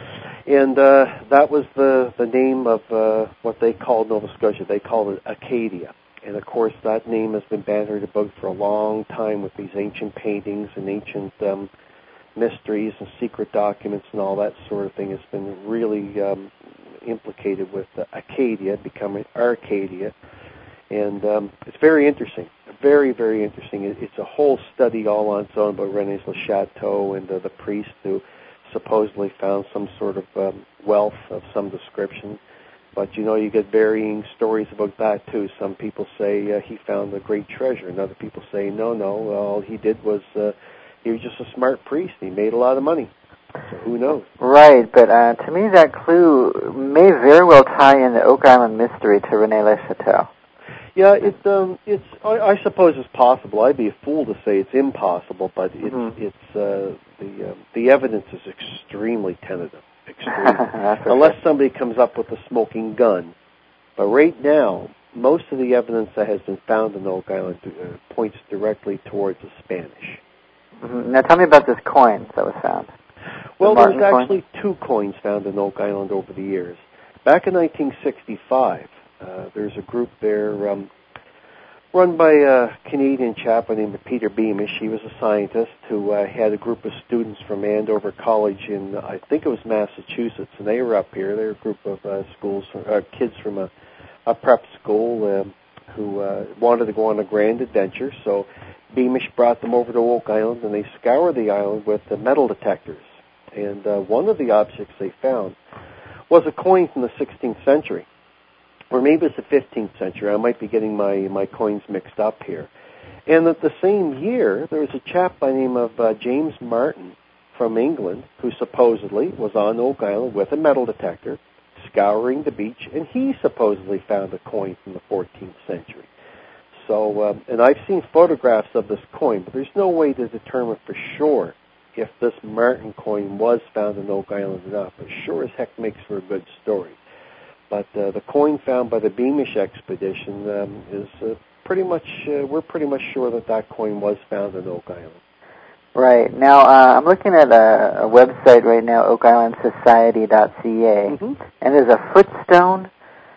And uh, that was the, the name of uh, what they called Nova Scotia. They called it Acadia. And, of course, that name has been bandied about for a long time with these ancient paintings and ancient um, mysteries and secret documents and all that sort of thing. It's been really um, implicated with uh, Acadia becoming Arcadia. And um, it's very interesting, very, very interesting. It, it's a whole study all on its own about René Le Chateau and uh, the priest who supposedly found some sort of um, wealth of some description. But, you know, you get varying stories about that, too. Some people say uh, he found a great treasure, and other people say, no, no, all he did was uh, he was just a smart priest. He made a lot of money. So who knows? Right, but uh, to me that clue may very well tie in the Oak Island mystery to René Le Chateau. Yeah, it, um, it's. I, I suppose it's possible. I'd be a fool to say it's impossible, but it's mm-hmm. it's uh, the uh, the evidence is extremely tentative, extremely. Unless sure. somebody comes up with a smoking gun. But right now, most of the evidence that has been found in Oak Island uh, points directly towards the Spanish. Mm-hmm. Now, tell me about this coin that was found. Well, the there's actually coin? two coins found in Oak Island over the years. Back in nineteen sixty-five. Uh, there's a group there um, run by a Canadian chap named Peter Beamish. He was a scientist who uh, had a group of students from Andover College in, I think it was Massachusetts, and they were up here. They were a group of uh, schools, uh, kids from a, a prep school um, who uh, wanted to go on a grand adventure. So Beamish brought them over to Oak Island, and they scoured the island with the metal detectors. And uh, one of the objects they found was a coin from the sixteenth century. Or maybe it's the fifteenth century. I might be getting my, my coins mixed up here. And at the same year, there was a chap by the name of uh, James Martin from England who supposedly was on Oak Island with a metal detector, scouring the beach, and he supposedly found a coin from the fourteenth century. So, um, and I've seen photographs of this coin, but there's no way to determine for sure if this Martin coin was found in Oak Island or not. But sure as heck makes for a good story. But uh, the coin found by the Beamish expedition um, is uh, pretty much, uh, we're pretty much sure that that coin was found in Oak Island. Right. Now, uh, I'm looking at a, a website right now, oak island society dot c a, mm-hmm. and there's a footstone,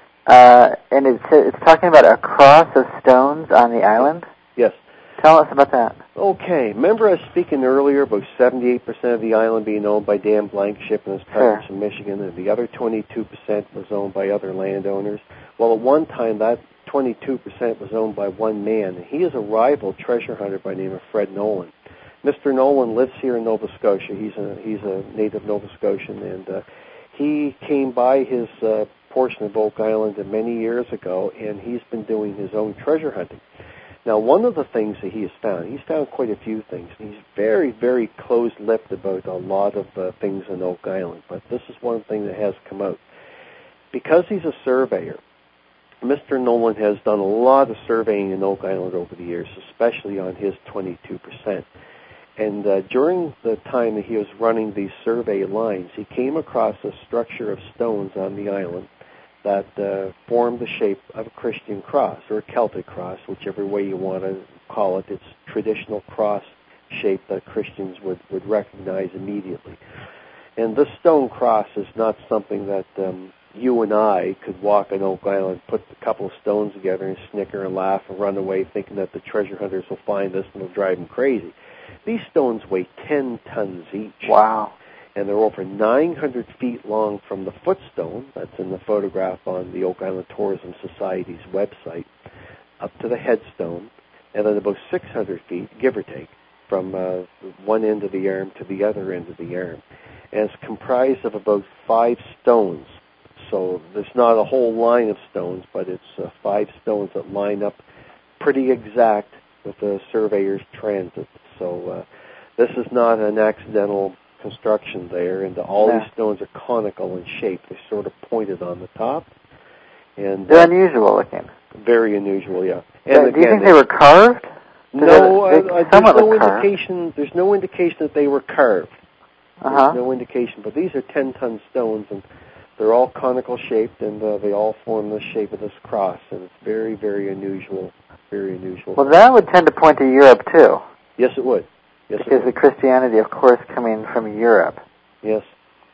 uh, and it's, it's talking about a cross of stones on the island. Yes. Tell us about that. Okay. Remember I was speaking earlier about seventy-eight percent of the island being owned by Dan Blankenship and his partners sure. in Michigan, and the other twenty-two percent was owned by other landowners? Well, at one time, that twenty-two percent was owned by one man, and he is a rival treasure hunter by the name of Fred Nolan. Mister Nolan lives here in Nova Scotia. He's a, he's a native Nova Scotian, and uh, he came by his uh, portion of Oak Island many years ago, and he's been doing his own treasure hunting. Now, one of the things that he has found, he's found quite a few things. He's very, very close-lipped about a lot of uh, things in Oak Island, but this is one thing that has come out. Because he's a surveyor, Mister Nolan has done a lot of surveying in Oak Island over the years, especially on his twenty-two percent. And uh, during the time that he was running these survey lines, he came across a structure of stones on the island that uh, formed the shape of a Christian cross, or a Celtic cross, whichever way you want to call it. It's traditional cross shape that Christians would, would recognize immediately. And this stone cross is not something that um, you and I could walk on Oak Island, put a couple of stones together and snicker and laugh and run away thinking that the treasure hunters will find this and will drive them crazy. These stones weigh ten tons each. Wow. And they're over nine hundred feet long from the footstone, that's in the photograph on the Oak Island Tourism Society's website, up to the headstone, and then about six hundred feet, give or take, from uh, one end of the arm to the other end of the arm. And it's comprised of about five stones. So there's not a whole line of stones, but it's uh, five stones that line up pretty exact with the surveyor's transit. So uh, this is not an accidental construction there, and all yeah. these stones are conical in shape. They're sort of pointed on the top. And they're uh, unusual looking. Very unusual, yeah. And so, do again, you think they were carved? No, uh, uh, there's no indication. There's no indication that they were carved. Uh-huh. There's no indication, but these are ten-ton stones, and they're all conical shaped, and uh, they all form the shape of this cross, and it's very, very unusual. Very unusual. Well, that would tend to point to Europe too. Yes, it would. Yes, because it would. the Christianity, of course, coming from Europe. Yes.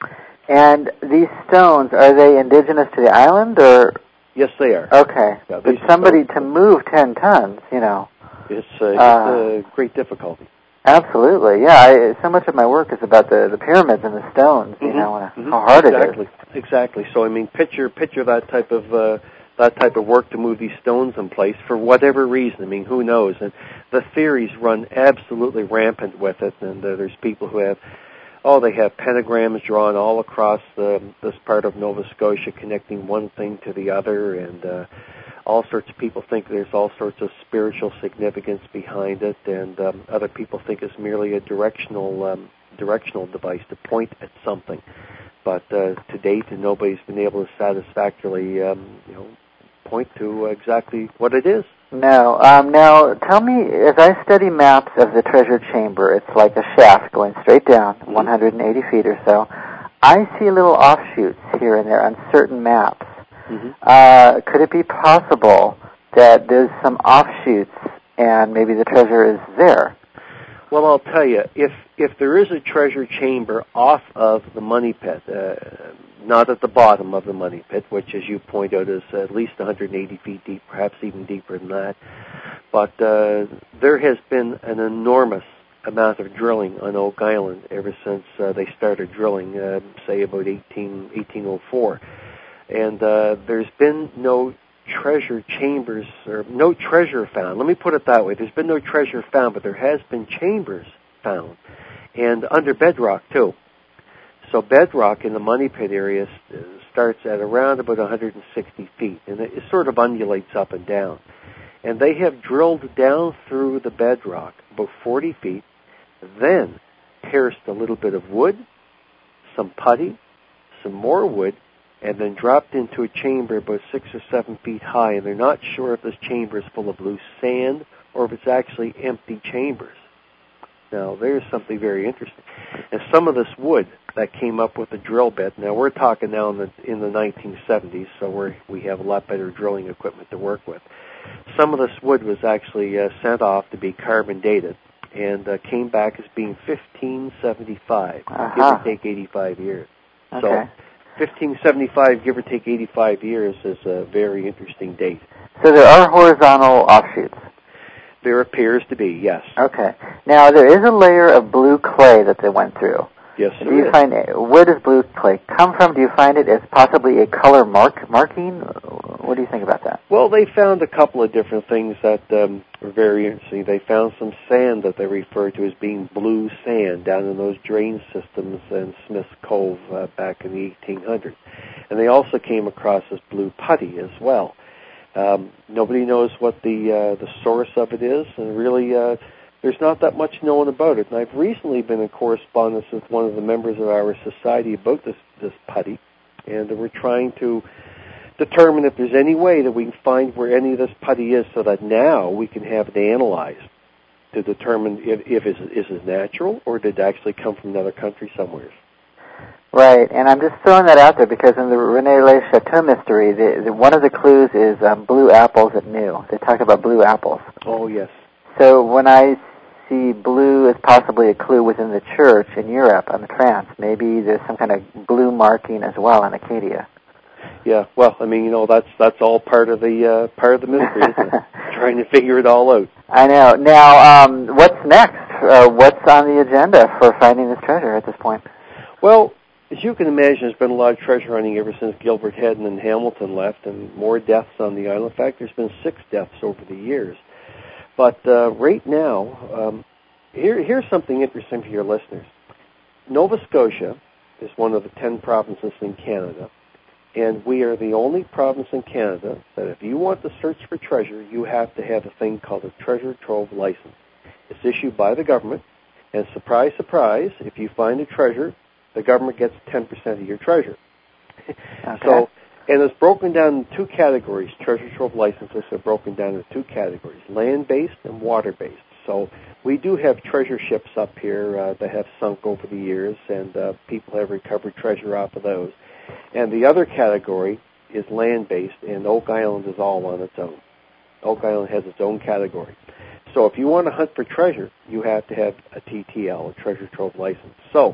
And these stones, are they indigenous to the island, or? Yes, they are. Okay. Yeah, but somebody to move ten tons, you know. It's, uh, it's uh, a great difficulty. Absolutely, yeah. I, so much of my work is about the, the pyramids and the stones, you mm-hmm. know, and mm-hmm. how hard exactly. it is. Exactly. So, I mean, picture picture that type of uh, that type of work to move these stones in place for whatever reason. I mean, who knows? And the theories run absolutely rampant with it. And uh, there's people who have, oh, they have pentagrams drawn all across the, this part of Nova Scotia, connecting one thing to the other, and uh, all sorts of people think there's all sorts of spiritual significance behind it, and um, other people think it's merely a directional um, directional device to point at something. But uh, to date, nobody's been able to satisfactorily, um, you know, point to exactly what it is. No. Um, now, tell me, as I study maps of the treasure chamber, it's like a shaft going straight down, mm-hmm. one hundred eighty feet or so. I see little offshoots here and there on certain maps. Mm-hmm. Uh, could it be possible that there's some offshoots and maybe the treasure is there? Well, I'll tell you, if if there is a treasure chamber off of the money pit, uh, not at the bottom of the money pit, which, as you point out, is at least one hundred eighty feet deep, perhaps even deeper than that, but uh, there has been an enormous amount of drilling on Oak Island ever since uh, they started drilling, uh, say about eighteen, eighteen oh four. And uh, there's been no treasure chambers, or no treasure found. Let me put it that way. There's been no treasure found, but there has been chambers found, and under bedrock, too. So bedrock in the money pit area starts at around about one hundred sixty feet, and it sort of undulates up and down. And they have drilled down through the bedrock about forty feet, then pierced a little bit of wood, some putty, some more wood, and then dropped into a chamber about six or seven feet high, and they're not sure if this chamber is full of loose sand or if it's actually empty chambers. Now, there's something very interesting. And some of this wood that came up with the drill bit, now we're talking now in the, in the nineteen seventies, so we're, we have a lot better drilling equipment to work with. Some of this wood was actually uh, sent off to be carbon dated and uh, came back as being fifteen seventy-five, uh-huh. give or take eighty-five years. Okay. So fifteen seventy-five, give or take eighty-five years, is a very interesting date. So there are horizontal offshoots? There appears to be, yes. Okay. Now, there is a layer of blue clay that they went through. Yes, do you is. Find where does blue clay come from? Do you find it as possibly a color mark marking? What do you think about that? Well, they found a couple of different things that um, were very interesting. They found some sand that they refer to as being blue sand down in those drain systems in Smith's Cove uh, back in the eighteen hundreds. And they also came across this blue putty as well. Um, nobody knows what the uh, the source of it is, and really uh, there's not that much known about it. And I've recently been in correspondence with one of the members of our society about this, this putty, and we're trying to determine if there's any way that we can find where any of this putty is, so that now we can have it analyzed to determine if, if is, is it natural or did it actually come from another country somewhere. Right, and I'm just throwing that out there because in the René Le Chateau mystery, the, the, one of the clues is um, blue apples at New. They talk about blue apples. Oh, yes. So when I see blue as possibly a clue within the church in Europe on the trance, maybe there's some kind of blue marking as well in Acadia. Yeah, well, I mean, you know, that's that's all part of the uh, part of the mystery, isn't it? Trying to figure it all out. I know. Now, um, what's next? Uh, what's on the agenda for finding this treasure at this point? Well, As you can imagine, there's been a lot of treasure hunting ever since Gilbert Hedden and Hamilton left, and more deaths on the island. In fact, there's been six deaths over the years. But uh, right now, um, here, here's something interesting for your listeners. Nova Scotia is one of the ten provinces in Canada, and we are the only province in Canada that if you want to search for treasure, you have to have a thing called a treasure trove license. It's issued by the government, and surprise, surprise, if you find a treasure, the government gets ten percent of your treasure. Okay. So, and it's broken down into two categories. Treasure trove licenses are broken down into two categories, land-based and water-based. So we do have treasure ships up here uh, that have sunk over the years, and uh, people have recovered treasure off of those. And the other category is land-based, and Oak Island is all on its own. Oak Island has its own category. So if you want to hunt for treasure, you have to have a T T L, a treasure trove license. So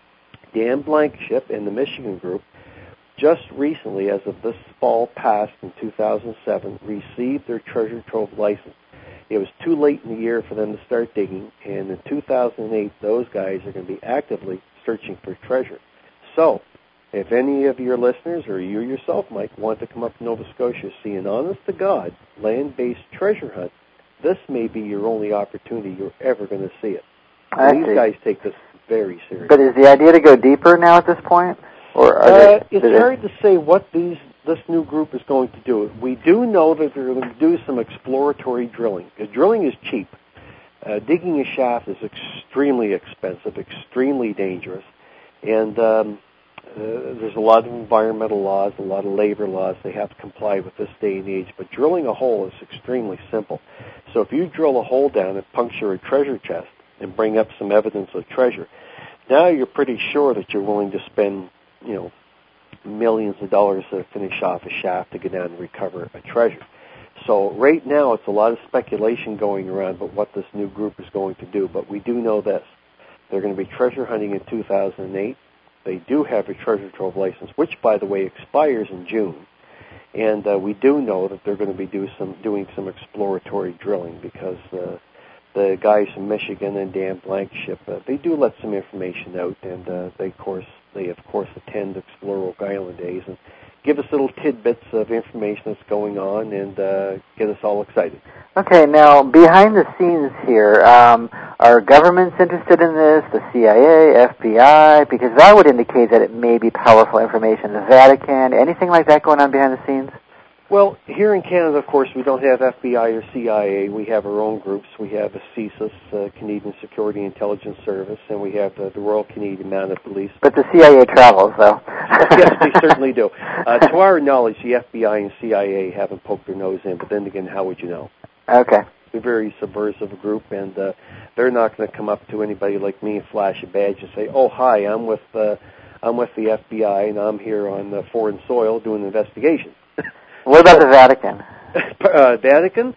Dan Blankenship and the Michigan group just recently, as of this fall past in two thousand seven, received their treasure trove license. It was too late in the year for them to start digging, and in two thousand eight, those guys are going to be actively searching for treasure. So, if any of your listeners or you yourself, Mike, want to come up to Nova Scotia, see an honest-to-God land-based treasure hunt, this may be your only opportunity you're ever going to see it. These see. guys take this very seriously. But is the idea to go deeper now at this point? Or are uh, they, it's hard to say what these this new group is going to do. We do know that they're going to do some exploratory drilling. Because drilling is cheap. Uh, digging a shaft is extremely expensive, extremely dangerous, and um, uh, there's a lot of environmental laws, a lot of labor laws they have to comply with this day and age. But drilling a hole is extremely simple. So if you drill a hole down and puncture a treasure chest and bring up some evidence of treasure, now you're pretty sure that you're willing to spend, you know, millions of dollars to finish off a shaft to get down and recover a treasure. So right now it's a lot of speculation going around about what this new group is going to do, but we do know this. They're going to be treasure hunting in two thousand eight. They do have a treasure trove license, which, by the way, expires in June. And uh, we do know that they're going to be do some, doing some exploratory drilling because uh, the guys from Michigan and Dan Blankenship, uh, they do let some information out, and uh, they, of course, they, of course, attend Explore Oak Island Days and give us little tidbits of information that's going on and uh, get us all excited. Okay, now, behind the scenes here, um, are governments interested in this, the C I A, F B I? Because that would indicate that it may be powerful information. The Vatican, anything like that going on behind the scenes? Well, here in Canada, of course, we don't have F B I or C I A. We have our own groups. We have the C S I S, uh, Canadian Security Intelligence Service, and we have uh, the Royal Canadian Mounted Police. But the C I A travels, though. Oh, yes, they certainly do. Uh, to our knowledge, the F B I and C I A haven't poked their nose in, but then again, how would you know? Okay. They're a very subversive group, and uh, they're not going to come up to anybody like me and flash a badge and say, "Oh, hi, I'm with uh, I'm with the F B I, and I'm here on uh, foreign soil doing an investigation." What about the Vatican? uh, Vatican?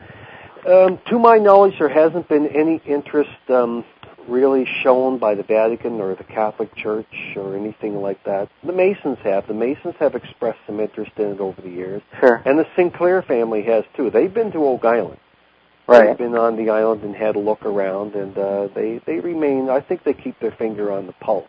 Um, to my knowledge, there hasn't been any interest um, really shown by the Vatican or the Catholic Church or anything like that. The Masons have. The Masons have expressed some interest in it over the years. Sure. And the Sinclair family has, too. They've been to Oak Island. Right. They've been on the island and had a look around, and uh, they, they remain, I think they keep their finger on the pulse.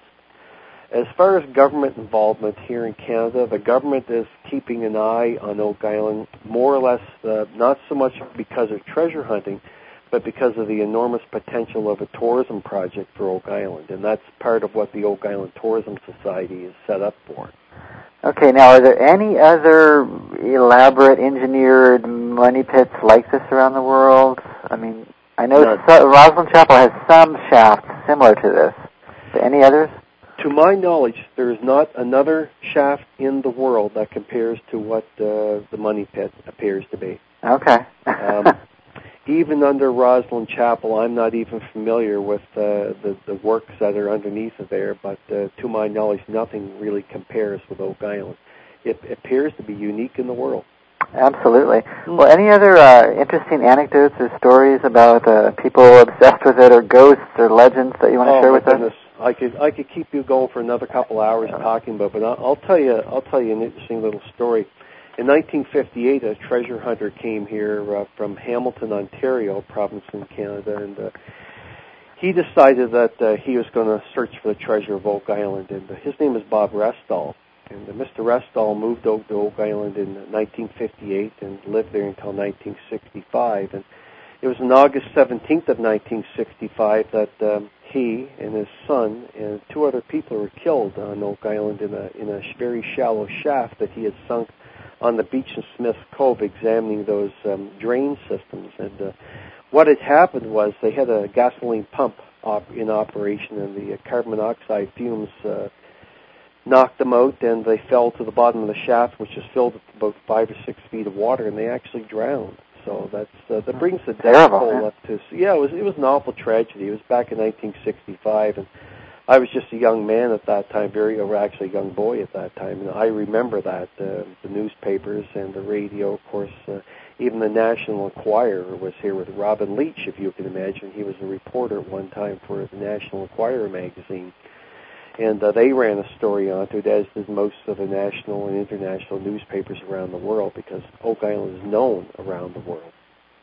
As far as government involvement here in Canada, the government is keeping an eye on Oak Island, more or less, uh, not so much because of treasure hunting, but because of the enormous potential of a tourism project for Oak Island, and that's part of what the Oak Island Tourism Society is set up for. Okay, now are there any other elaborate engineered money pits like this around the world? I mean, I know so, Rosslyn Chapel has some shafts similar to this. Any others? To my knowledge, there is not another shaft in the world that compares to what uh, the money pit appears to be. Okay. um, even under Rosslyn Chapel, I'm not even familiar with uh, the, the works that are underneath of there, but uh, to my knowledge, nothing really compares with Oak Island. It appears to be unique in the world. Absolutely. Well, any other uh, interesting anecdotes or stories about uh, people obsessed with it, or ghosts or legends that you want to oh, share with goodness. us? I could I could keep you going for another couple hours talking about, but I'll, I'll tell you I'll tell you an interesting little story. In nineteen fifty-eight, a treasure hunter came here uh, from Hamilton, Ontario, province in Canada, and uh, he decided that uh, he was going to search for the treasure of Oak Island, and uh, his name is Bob Restall. And uh, Mister Restall moved over to Oak Island in nineteen fifty-eight and lived there until nineteen sixty-five. And it was on August seventeenth of nineteen sixty-five that um, he and his son and two other people were killed on Oak Island in a in a very shallow shaft that he had sunk on the beach in Smith's Cove, examining those um, drain systems. And uh, what had happened was they had a gasoline pump op- in operation, and the uh, carbon monoxide fumes uh, knocked them out, and they fell to the bottom of the shaft, which is filled with about five or six feet of water, and they actually drowned. So that's uh, that brings the death toll up to yeah. It was it was an awful tragedy. It was back in nineteen sixty-five, and I was just a young man at that time, very or actually a young boy at that time, and I remember that uh, the newspapers and the radio, of course. Uh, even the National Enquirer was here with Robin Leach, if you can imagine. He was a reporter at one time for the National Enquirer magazine. And uh, they ran a story onto it, as did most of the national and international newspapers around the world, because Oak Island is known around the world.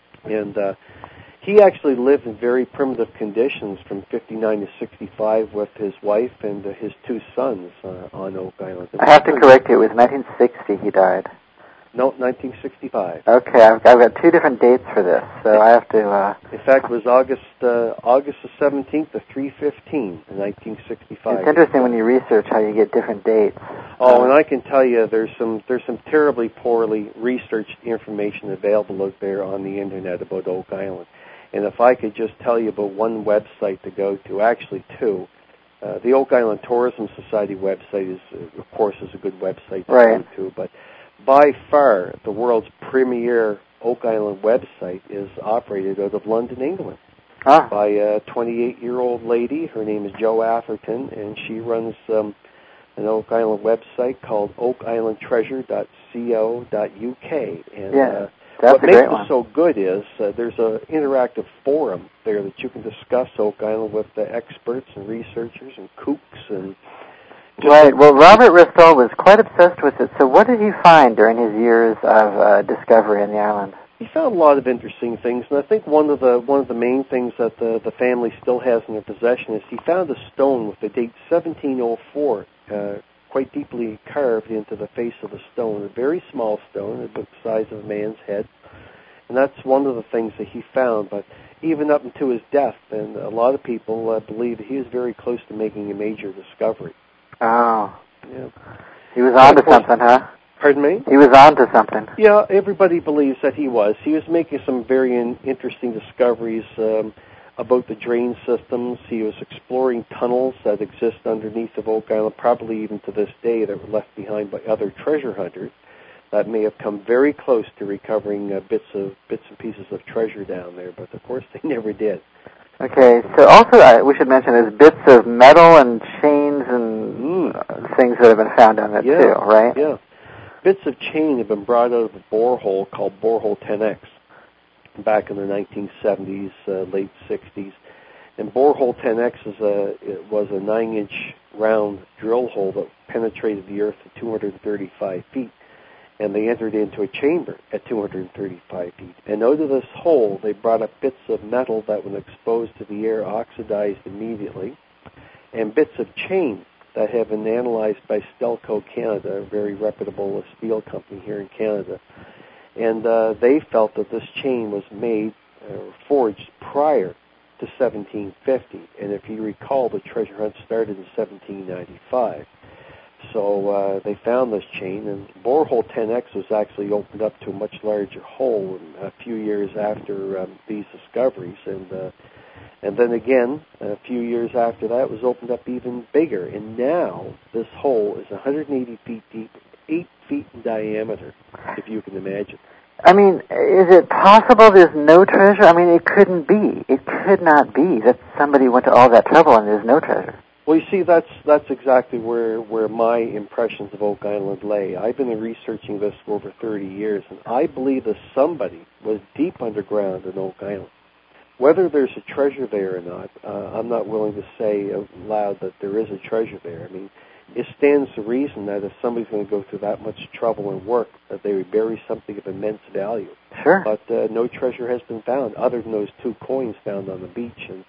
And uh, he actually lived in very primitive conditions from fifty-nine to sixty-five with his wife and uh, his two sons uh, on Oak Island. I have to correct you. It was nineteen sixty he died. No, nineteen sixty-five. Okay, I've, I've got two different dates for this, so I have to... Uh, in fact, it was August uh, August the seventeenth to three fifteen in nineteen sixty-five. It's interesting when you research how you get different dates. Oh, uh, and I can tell you there's some there's some terribly poorly researched information available out there on the Internet about Oak Island. And if I could just tell you about one website to go to, actually two, uh, the Oak Island Tourism Society website is, uh, of course, is a good website to right. go to, but by far, the world's premier Oak Island website is operated out of London, England, ah. by a twenty-eight-year-old lady. Her name is Jo Atherton, and she runs um, an Oak Island website called oak island treasure dot co dot u k. And yeah, uh, that's what a makes great it one. so good is uh, there's an interactive forum there that you can discuss Oak Island with the experts and researchers and kooks and Just right. Well, Robert Restall was quite obsessed with it. So what did he find during his years of uh, discovery on the island? He found a lot of interesting things, and I think one of the one of the main things that the, the family still has in their possession is he found a stone with the date seventeen oh four uh, quite deeply carved into the face of the stone, a very small stone, about the size of a man's head. And that's one of the things that he found. But even up until his death, and a lot of people uh, believe that he was very close to making a major discovery. Oh. Yeah. He was on to something, huh? Pardon me? He was on to something. Yeah, everybody believes that he was. He was making some very in- interesting discoveries um, about the drain systems. He was exploring tunnels that exist underneath of Oak Island, probably even to this day, that were left behind by other treasure hunters that may have come very close to recovering uh, bits of bits and pieces of treasure down there, but of course they never did. Okay, so also uh, we should mention there's bits of metal and chains and Mm. uh, things that have been found on it Yeah, too, right? Yeah. Bits of chain have been brought out of a borehole called Borehole ten X back in the nineteen seventies, uh, late sixties. And Borehole ten X is a, it was a nine-inch round drill hole that penetrated the earth at two hundred thirty-five feet. And they entered into a chamber at two hundred thirty-five feet. And out of this hole, they brought up bits of metal that, when exposed to the air, oxidized immediately, and bits of chain that have been analyzed by Stelco Canada, a very reputable steel company here in Canada. And uh, they felt that this chain was made or uh, forged prior to seventeen fifty. And if you recall, the treasure hunt started in seventeen ninety-five. So uh, they found this chain, and Borehole ten X was actually opened up to a much larger hole a few years after um, these discoveries. And uh, and then again, a few years after that, it was opened up even bigger. And now this hole is one hundred eighty feet deep, eight feet in diameter, if you can imagine. I mean, is it possible there's no treasure? I mean, it couldn't be. It could not be that somebody went to all that trouble and there's no treasure. Well, you see, that's that's exactly where, where my impressions of Oak Island lay. I've been researching this for over thirty years, and I believe that somebody was deep underground in Oak Island. Whether there's a treasure there or not, uh, I'm not willing to say out loud that there is a treasure there. I mean, it stands to reason that if somebody's going to go through that much trouble and work, that they would bury something of immense value. Sure. But uh, no treasure has been found, other than those two coins found on the beach. And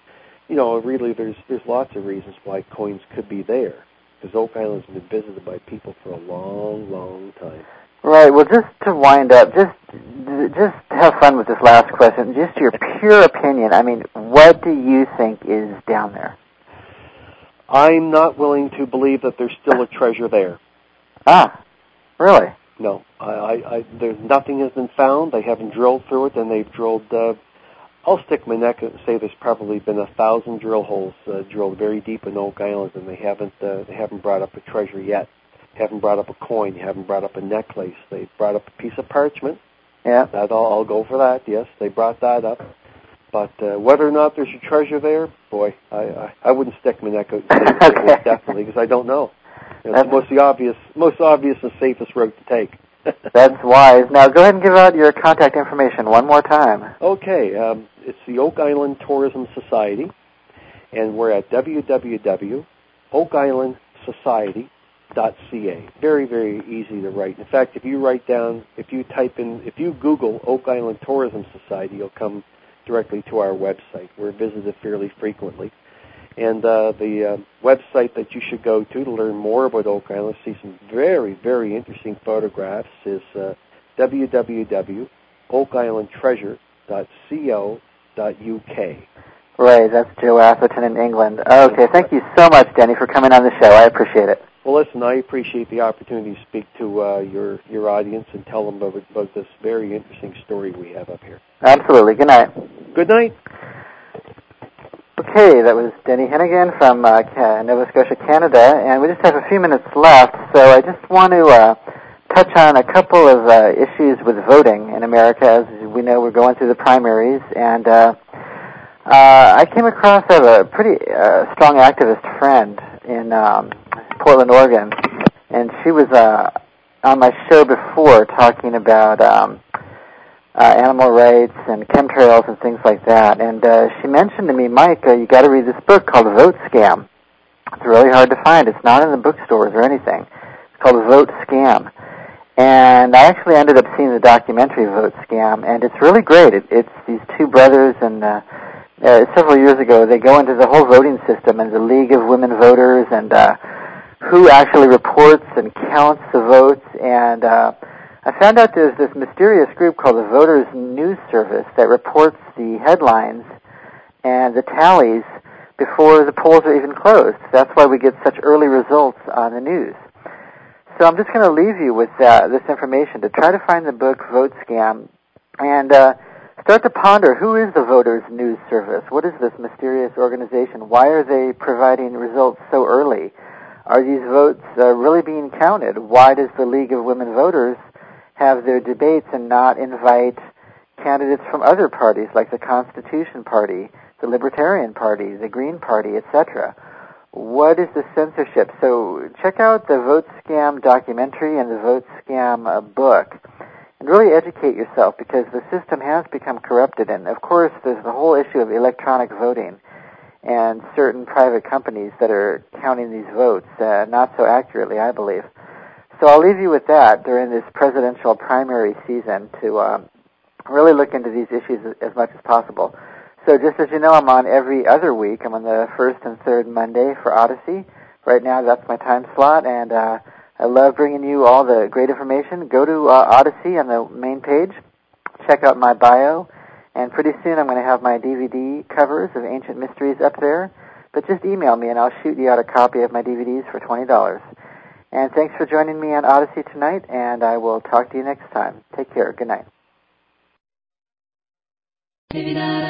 you know, really there's there's lots of reasons why coins could be there, because Oak Island's been visited by people for a long, long time. Right. Well, just to wind up, just just have fun with this last question. Just your pure opinion. I mean, what do you think is down there? I'm not willing to believe that there's still a treasure there. Ah, really? No. I, I, I there's nothing has been found. They haven't drilled through it, and they've drilled. Uh, I'll stick my neck and say there's probably been a thousand drill holes uh, drilled very deep in Oak Island, and they haven't uh, they haven't brought up a treasure yet. Haven't brought up a coin. Haven't brought up a necklace. They brought up a piece of parchment. Yeah. That I'll, I'll go for that. Yes, they brought that up. But uh, whether or not there's a treasure there, boy, I I, I wouldn't stick my neck out and say that Okay. there is definitely, because I don't know. You know, it's the most the obvious, most obvious and safest route to take. That's wise. Now go ahead and give out your contact information one more time. Okay, um, it's the Oak Island Tourism Society, and we're at w w w dot oak island society dot c a. Very, very easy to write. In fact, if you write down, if you type in, if you Google Oak Island Tourism Society, you'll come directly to our website. We're visited fairly frequently. And uh, the uh, website that you should go to to learn more about Oak Island, see some very, very interesting photographs, is uh, w w w dot oak island treasure dot co dot u k. Right, that's Joe Atherton in England. Okay, thank you so much, Denny, for coming on the show. I appreciate it. Well, listen, I appreciate the opportunity to speak to uh, your your audience and tell them about, about this very interesting story we have up here. Absolutely. Good night. Good night. Okay, that was Denny Hennigan from uh, Nova Scotia, Canada, and we just have a few minutes left, so I just want to uh, touch on a couple of uh, issues with voting in America. As we know, we're going through the primaries, and uh, uh, I came across I have a pretty uh, strong activist friend in um, Portland, Oregon, and she was uh, on my show before talking about um, Uh, animal rights and chemtrails and things like that. And uh, she mentioned to me, Mike, uh, you got to read this book called Vote Scam. It's really hard to find. It's not in the bookstores or anything. It's called Vote Scam. And I actually ended up seeing the documentary Vote Scam, and it's really great. It, it's these two brothers, and uh, uh, several years ago, they go into the whole voting system and the League of Women Voters and uh, who actually reports and counts the votes. And uh, I found out there's this mysterious group called the Voters News Service that reports the headlines and the tallies before the polls are even closed. That's why we get such early results on the news. So I'm just going to leave you with uh, this information to try to find the book Vote Scam and uh, start to ponder, who is the Voters News Service? What is this mysterious organization? Why are they providing results so early? Are these votes uh, really being counted? Why does the League of Women Voters have their debates and not invite candidates from other parties like the Constitution Party, the Libertarian Party, the Green Party, et cetera? What is the censorship? So check out the Vote Scam documentary and the Vote Scam uh, book and really educate yourself, because the system has become corrupted. And, of course, there's the whole issue of electronic voting and certain private companies that are counting these votes, uh, not so accurately, I believe. So I'll leave you with that during this presidential primary season to uh, really look into these issues as much as possible. So just as you know, I'm on every other week. I'm on the first and third Monday for Odyssey. Right now, that's my time slot, and uh, I love bringing you all the great information. Go to uh, Odyssey on the main page. Check out my bio, and pretty soon I'm going to have my D V D covers of Ancient Mysteries up there. But just email me, and I'll shoot you out a copy of my D V Ds for twenty dollars. And thanks for joining me on Odyssey tonight, and I will talk to you next time. Take care. Good night.